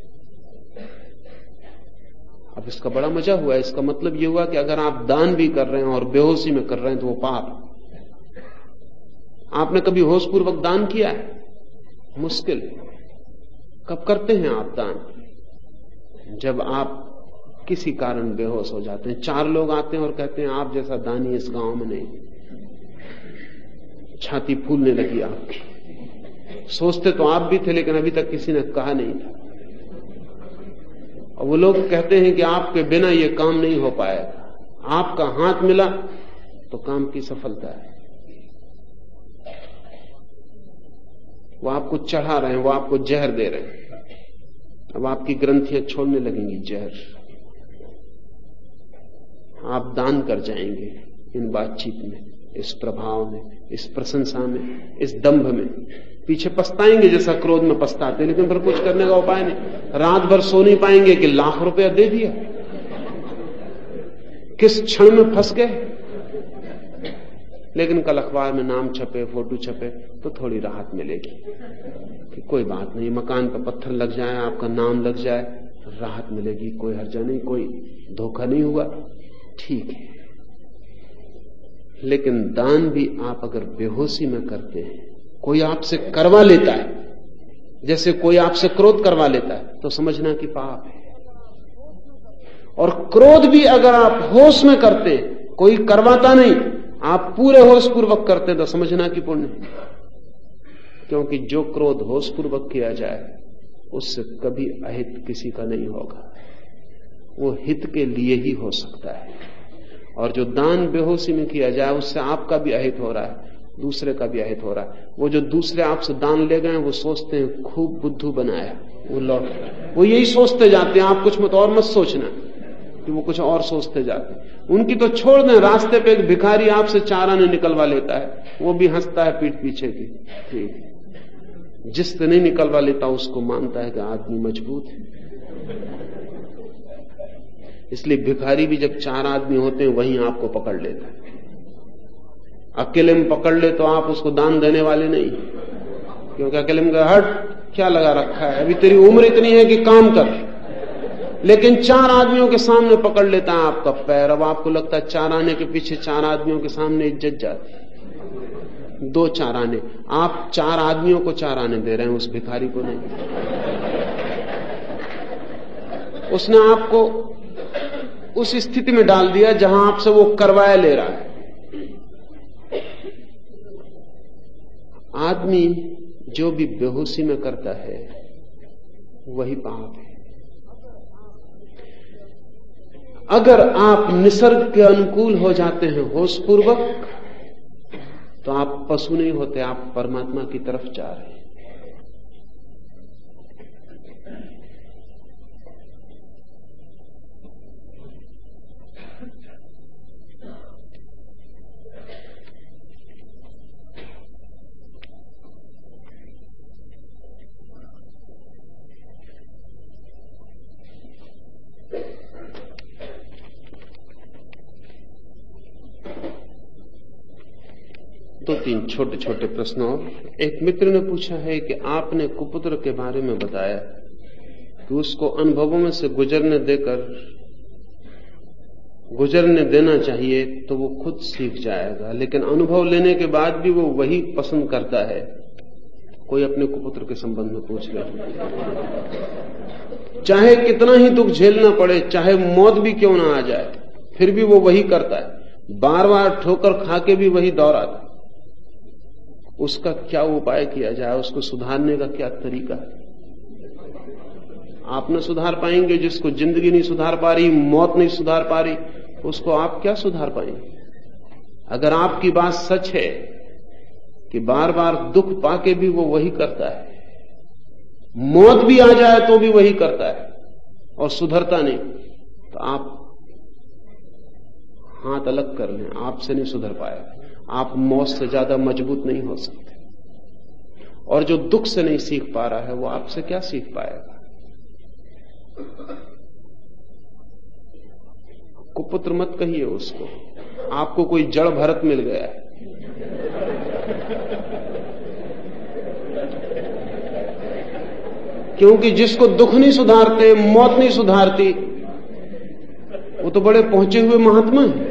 अब इसका बड़ा मजा हुआ है। इसका मतलब ये हुआ कि अगर आप दान भी कर रहे हैं और बेहोशी में कर रहे हैं तो वो पाप। आपने कभी होश पूर्वक दान किया है? मुश्किल। कब करते हैं आप दान? जब आप किसी कारण बेहोश हो जाते हैं। 4 लोग आते हैं और कहते हैं आप जैसा दानी इस गांव में नहीं। छाती फूलने लगी आपकी। सोचते तो आप भी थे, लेकिन अभी तक किसी ने कहा नहीं था। और वो लोग कहते हैं कि आपके बिना ये काम नहीं हो पाएगा, आपका हाथ मिला तो काम की सफलता है। वो आपको चढ़ा रहे हैं, वो आपको जहर दे रहे हैं। अब आपकी ग्रंथियां छोड़ने लगेंगी जहर। आप दान कर जाएंगे इन बातचीत में, इस प्रभाव में, इस प्रशंसा में, इस दंभ में। पीछे पछताएंगे जैसा क्रोध में पछताते, लेकिन फिर कुछ करने का उपाय नहीं। रात भर सो नहीं पाएंगे कि लाख रुपया दे दिया, किस क्षण में फंस गए। लेकिन कल अखबार में नाम छपे, फोटो छपे तो थोड़ी राहत मिलेगी कि कोई बात नहीं, मकान पर पत्थर लग जाए, आपका नाम लग जाए, राहत मिलेगी, कोई हर्जा नहीं, कोई धोखा नहीं हुआ, ठीक है। लेकिन दान भी आप अगर बेहोशी में करते हैं, कोई आपसे करवा लेता है, जैसे कोई आपसे क्रोध करवा लेता है, तो समझना कि पाप है। और क्रोध भी अगर आप होश में करते, कोई करवाता नहीं, आप पूरे होश पूर्वक करते, तो समझना कि पुण्य। क्योंकि जो क्रोध होश पूर्वक किया जाए उससे कभी अहित किसी का नहीं होगा, वो हित के लिए ही हो सकता है। और जो दान बेहोशी में किया जाए उससे आपका भी अहित हो रहा है, दूसरे का भी अहित हो रहा है। वो जो दूसरे आपसे दान ले गए वो सोचते हैं खूब बुद्धू बनाया, वो लौट, वो यही सोचते जाते हैं। आप कुछ मत और मत सोचना कि वो कुछ और सोचते जाते हैं। उनकी तो छोड़ दें, रास्ते पे एक भिखारी आपसे 4 आने निकलवा लेता है, वो भी हंसता है पीठ पीछे की, ठीक। जिससे नहीं निकलवा लेता उसको मानता है कि आदमी मजबूत है। इसलिए भिखारी भी जब 4 आदमी होते हैं वहीं आपको पकड़ लेता है। अकेले में पकड़ ले तो आप उसको दान देने वाले नहीं, क्योंकि अकेले में हट क्या लगा रखा है, अभी तेरी उम्र इतनी है कि काम कर। लेकिन 4 आदमियों के सामने पकड़ लेता है आपका पैर। अब आपको लगता है 4 आने के पीछे 4 आदमियों के सामने इज्जत जाती है। 2 4 आने, आप 4 आदमियों को 4 आने दे रहे हैं, उस भिखारी को नहीं। उसने आपको उस स्थिति में डाल दिया जहां आपसे वो करवाए ले रहा है। आदमी जो भी बेहोशी में करता है वही पाप है। अगर आप निसर्ग के अनुकूल हो जाते हैं होशपूर्वक, तो आप पशु नहीं होते, आप परमात्मा की तरफ जा रहे हैं। दो तीन छोटे छोटे प्रश्न और। एक मित्र ने पूछा है कि आपने कुपुत्र के बारे में बताया कि उसको अनुभवों में से गुजरने देना चाहिए तो वो खुद सीख जाएगा, लेकिन अनुभव लेने के बाद भी वो वही पसंद करता है। कोई अपने कुपुत्र के संबंध में पूछ रहे, चाहे कितना ही दुख झेलना पड़े, चाहे मौत भी क्यों ना आ जाए, फिर भी वो वही करता है, बार बार ठोकर खा के भी वही दोहराता। उसका क्या उपाय किया जाए, उसको सुधारने का क्या तरीका है? आप न सुधार पाएंगे, जिसको जिंदगी नहीं सुधार पा रही, मौत नहीं सुधार पा रही, उसको आप क्या सुधार पाएंगे? अगर आपकी बात सच है कि बार बार दुख पाके भी वो वही करता है, मौत भी आ जाए तो भी वही करता है और सुधरता नहीं, तो आप हाथ अलग कर लें, आपसे नहीं सुधर पाएगा। आप मौत से ज्यादा मजबूत नहीं हो सकते। और जो दुख से नहीं सीख पा रहा है वो आपसे क्या सीख पाएगा? कुपुत्र मत कहिए उसको, आपको कोई जड़ भरत मिल गया है। क्योंकि जिसको दुख नहीं सुधारते, मौत नहीं सुधारती, वो तो बड़े पहुंचे हुए महात्मा हैं।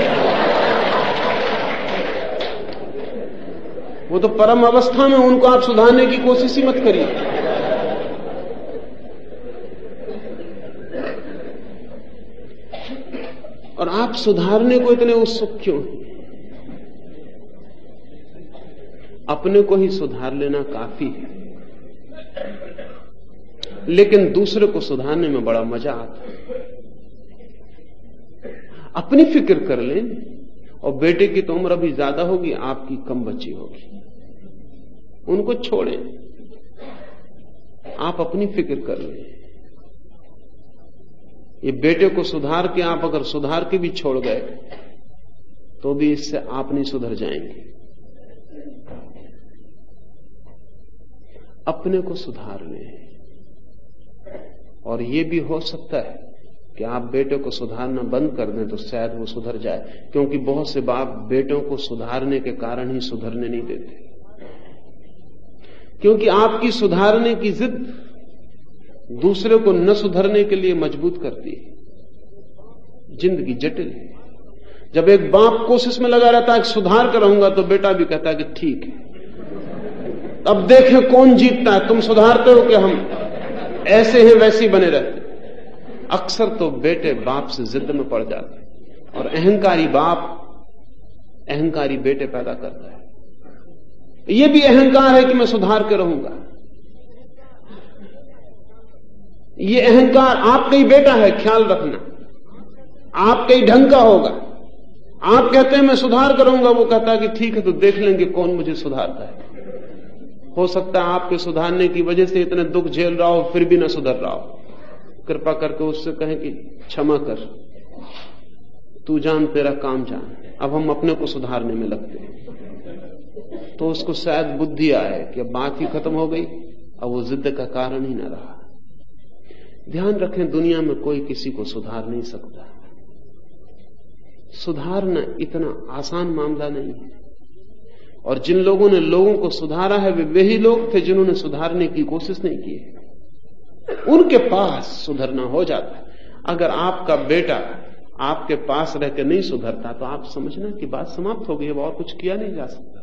वो तो परम अवस्था में, उनको आप सुधारने की कोशिश ही मत करिए। और आप सुधारने को इतने उत्सुक क्यों हैं? अपने को ही सुधार लेना काफी है, लेकिन दूसरे को सुधारने में बड़ा मजा आता है। अपनी फिक्र कर लें, और बेटे की तो उम्र अभी ज्यादा होगी, आपकी कम बची होगी। उनको छोड़ें, आप अपनी फिक्र कर लें। ये बेटे को सुधार के आप अगर सुधार के भी छोड़ गए तो भी इससे आप नहीं सुधर जाएंगे। अपने को सुधार लें। और ये भी हो सकता है कि आप बेटे को सुधारना बंद कर दें तो शायद वो सुधर जाए, क्योंकि बहुत से बाप बेटों को सुधारने के कारण ही सुधरने नहीं देते, क्योंकि आपकी सुधारने की जिद दूसरे को न सुधरने के लिए मजबूत करती है। जिंदगी जटिल है। जब एक बाप कोशिश में लगा रहता है कि सुधार कर रहूंगा, तो बेटा भी कहता है कि ठीक है, अब देखें कौन जीतता है, तुम सुधारते हो कि हम ऐसे ही वैसे ही बने रहते। अक्सर तो बेटे बाप से जिद में पड़ जाते हैं, और अहंकारी बाप अहंकारी बेटे पैदा करता है। यह भी अहंकार है कि मैं सुधार के रहूंगा। यह अहंकार आपका ही बेटा है, ख्याल रखना, आपके ही ढंग का होगा। आप कहते हैं मैं सुधार करूंगा, वो कहता है कि ठीक है, तो देख लेंगे कौन मुझे सुधारता है। हो सकता है आपके सुधारने की वजह से इतने दुख झेल रहा हो, फिर भी ना सुधर रहा हो। कृपा करके उससे कहें कि क्षमा कर, तू जान तेरा काम जान, अब हम अपने को सुधारने में लगते हैं। तो उसको शायद बुद्धि आए कि अब बात ही खत्म हो गई, अब वो जिद का कारण ही ना रहा। ध्यान रखें, दुनिया में कोई किसी को सुधार नहीं सकता। सुधारना इतना आसान मामला नहीं है। और जिन लोगों ने लोगों को सुधारा है वे वही लोग थे जिन्होंने सुधारने की कोशिश नहीं की। उनके पास सुधरना हो जाता है। अगर आपका बेटा आपके पास रहकर नहीं सुधरता तो आप समझना कि बात समाप्त हो गई है, और कुछ किया नहीं जा सकता।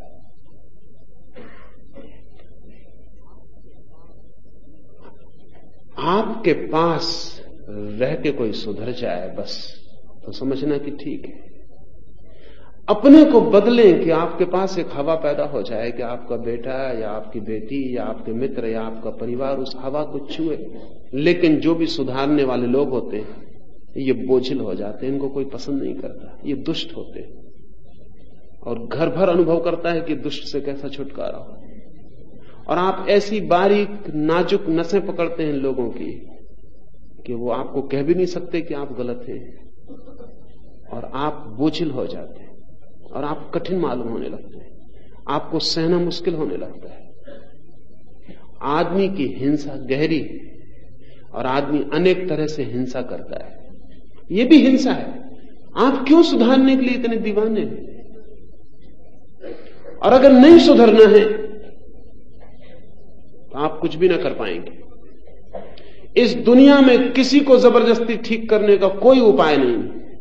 आपके पास रह के कोई सुधर जाए बस, तो समझना कि ठीक है। अपने को बदलें कि आपके पास एक हवा पैदा हो जाए कि आपका बेटा या आपकी बेटी या आपके मित्र या आपका परिवार उस हवा को छुए। लेकिन जो भी सुधारने वाले लोग होते हैं ये बोझिल हो जाते हैं, इनको कोई पसंद नहीं करता, ये दुष्ट होते हैं। और घर भर अनुभव करता है कि दुष्ट से कैसा छुटकारा हो। और आप ऐसी बारीक नाजुक नसें पकड़ते हैं लोगों की कि वो आपको कह भी नहीं सकते कि आप गलत हैं, और आप बोझिल हो जाते हैं और आप कठिन मालूम होने लगते हैं, आपको सहना मुश्किल होने लगता है। आदमी की हिंसा गहरी है और आदमी अनेक तरह से हिंसा करता है। यह भी हिंसा है। आप क्यों सुधारने के लिए इतने दीवाने हैं? और अगर नहीं सुधरना है तो आप कुछ भी ना कर पाएंगे। इस दुनिया में किसी को जबरदस्ती ठीक करने का कोई उपाय नहीं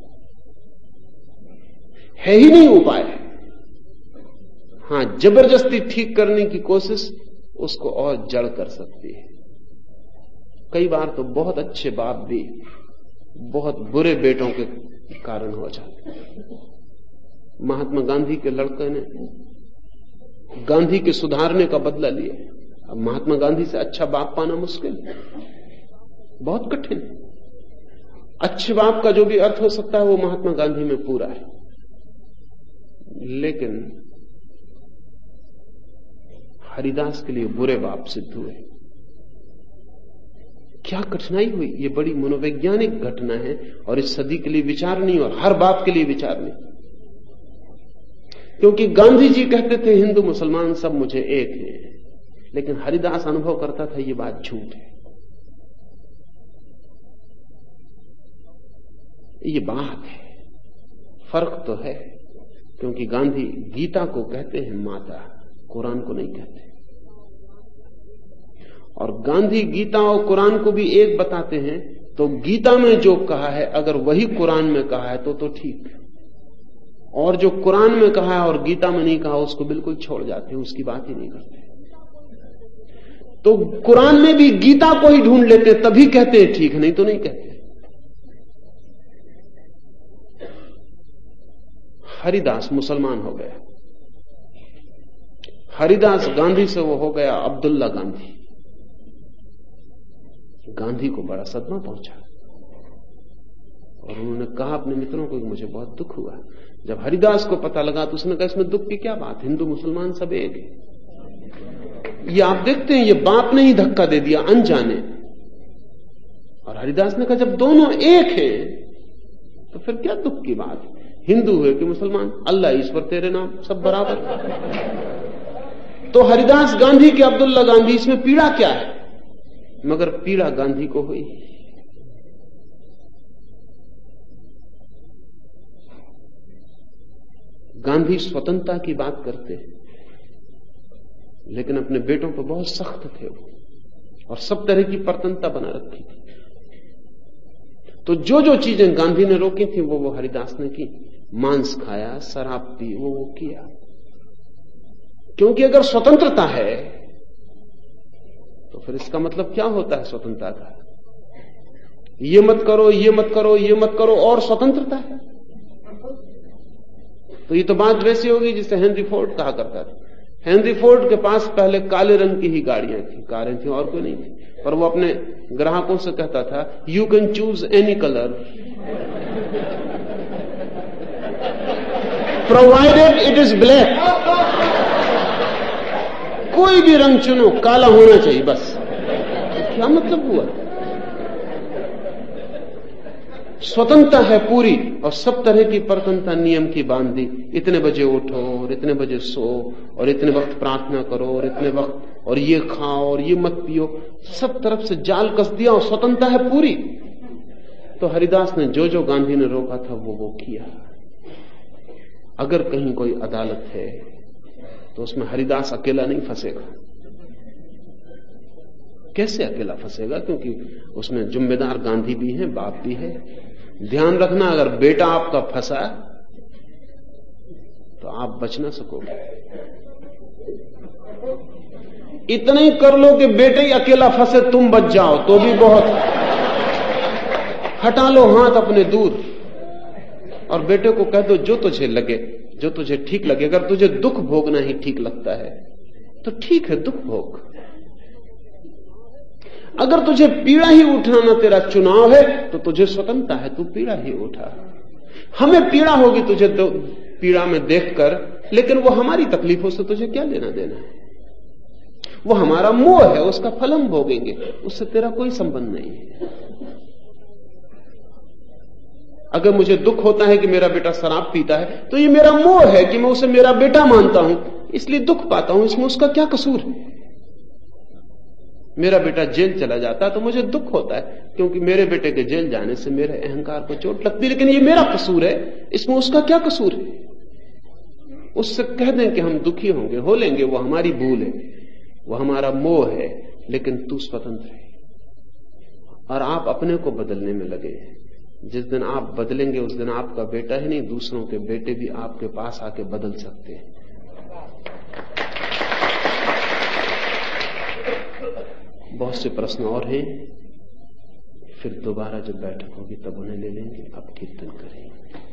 है ही नहीं उपाय। हां, जबरदस्ती ठीक करने की कोशिश उसको और जड़ कर सकती है। कई बार तो बहुत अच्छे बाप भी बहुत बुरे बेटों के कारण हो जाते। महात्मा गांधी के लड़के ने गांधी के सुधारने का बदला लिया। अब महात्मा गांधी से अच्छा बाप पाना मुश्किल, बहुत कठिन। अच्छे बाप का जो भी अर्थ हो सकता है वो महात्मा गांधी में पूरा है। लेकिन हरिदास के लिए बुरे बाप सिद्ध हुए। क्या कठिनाई हुई? ये बड़ी मनोवैज्ञानिक घटना है और इस सदी के लिए विचारणीय और हर बाप के लिए विचारणीय। क्योंकि गांधी जी कहते थे हिंदू मुसलमान सब मुझे एक है, लेकिन हरिदास अनुभव करता था ये बात झूठ है। ये बात है, फर्क तो है। क्योंकि गांधी गीता को कहते हैं माता, कुरान को नहीं कहते। और गांधी गीता और कुरान को भी एक बताते हैं, तो गीता में जो कहा है अगर वही कुरान में कहा है तो ठीक, और जो कुरान में कहा है और गीता में नहीं कहा उसको बिल्कुल छोड़ जाते हैं, उसकी बात ही नहीं करते। तो कुरान में भी गीता को ही ढूंढ लेते, तभी कहते हैं ठीक, नहीं तो नहीं कहते। हरिदास मुसलमान हो गया। हरिदास गांधी से वो हो गया अब्दुल्ला गांधी। गांधी को बड़ा सदमा पहुंचा और उन्होंने कहा अपने मित्रों को कि मुझे बहुत दुख हुआ। जब हरिदास को पता लगा तो उसने कहा इसमें दुख की क्या बात, हिंदू मुसलमान सब एक है। ये आप देखते हैं, ये बाप ने ही धक्का दे दिया अनजाने। और हरिदास ने कहा जब दोनों एक हैं तो फिर क्या दुख की बात है? हिंदू हुए कि मुसलमान, अल्लाह ईश्वर तेरे नाम, सब बराबर। तो हरिदास गांधी के अब्दुल्ला गांधी, इसमें पीड़ा क्या है? मगर पीड़ा गांधी को हुई। गांधी स्वतंत्रता की बात करते हैं, लेकिन अपने बेटों पर बहुत सख्त थे और सब तरह की परतंत्रता बना रखी थी। तो जो जो चीजें गांधी ने रोकी थी वो हरिदास ने की। मांस खाया, शराब पी, वो किया। क्योंकि अगर स्वतंत्रता है तो फिर इसका मतलब क्या होता है स्वतंत्रता का? ये मत करो, ये मत करो, ये मत करो, और स्वतंत्रता है। तो ये तो बात वैसी होगी जिसे हेनरी फोर्ड कहा करता था। हेनरी फोर्ड के पास पहले काले रंग की ही गाड़ियां थी, कारें थी, और कोई नहीं थी। पर वो अपने ग्राहकों से कहता था, you can choose any colour provided it is black. कोई भी रंग चुनो, काला होना चाहिए बस। तो क्या मतलब हुआ? स्वतंत्रता है पूरी और सब तरह की परतंत्रता नियम की बांधी। इतने बजे उठो और इतने बजे सो और इतने वक्त प्रार्थना करो और इतने वक्त, और ये खाओ और ये मत पियो, सब तरफ से जाल कस दिया और स्वतंत्रता है पूरी। तो हरिदास ने जो जो गांधी ने रोका था वो किया। अगर कहीं कोई अदालत है तो उसमें हरिदास अकेला नहीं फंसेगा। कैसे अकेला फंसेगा? क्योंकि उसमें जिम्मेदार गांधी भी हैं, बाप भी है। ध्यान रखना, अगर बेटा आपका फंसा तो आप बच ना सकोगे। इतना ही कर लो कि बेटे ही अकेला फंसे, तुम बच जाओ तो भी बहुत। हटा लो हाथ अपने दूर और बेटे को कह दो जो तुझे लगे, जो तुझे ठीक लगे। अगर तुझे दुख भोगना ही ठीक लगता है तो ठीक है, दुख भोग। अगर तुझे पीड़ा ही उठाना तेरा चुनाव है तो तुझे स्वतंत्रता है, तू पीड़ा ही उठा। हमें पीड़ा होगी तुझे पीड़ा में देखकर, लेकिन वो हमारी तकलीफों से तुझे क्या लेना देना है? वो हमारा मोह है, उसका फल हम भोगेंगे, उससे तेरा कोई संबंध नहीं है। अगर मुझे दुख होता है कि मेरा बेटा शराब पीता है तो ये मेरा मोह है कि मैं उसे मेरा बेटा मानता हूं, इसलिए दुख पाता हूं। इसमें उसका क्या कसूर है? मेरा बेटा जेल चला जाता है तो मुझे दुख होता है क्योंकि मेरे बेटे के जेल जाने से मेरे अहंकार को चोट लगती है, लेकिन ये मेरा कसूर है, इसमें उसका क्या कसूर है? उससे कह दें कि हम दुखी होंगे, हो लेंगे, वो हमारी भूल है, वो हमारा मोह है, लेकिन तू स्वतंत्र है। और आप अपने को बदलने में लगे। जिस दिन आप बदलेंगे उस दिन आपका बेटा ही नहीं, दूसरों के बेटे भी आपके पास आके बदल सकते हैं। बहुत से प्रश्न और हैं, फिर दोबारा जब बैठक होगी तब उन्हें ले लेंगे। अब कीर्तन करेंगे।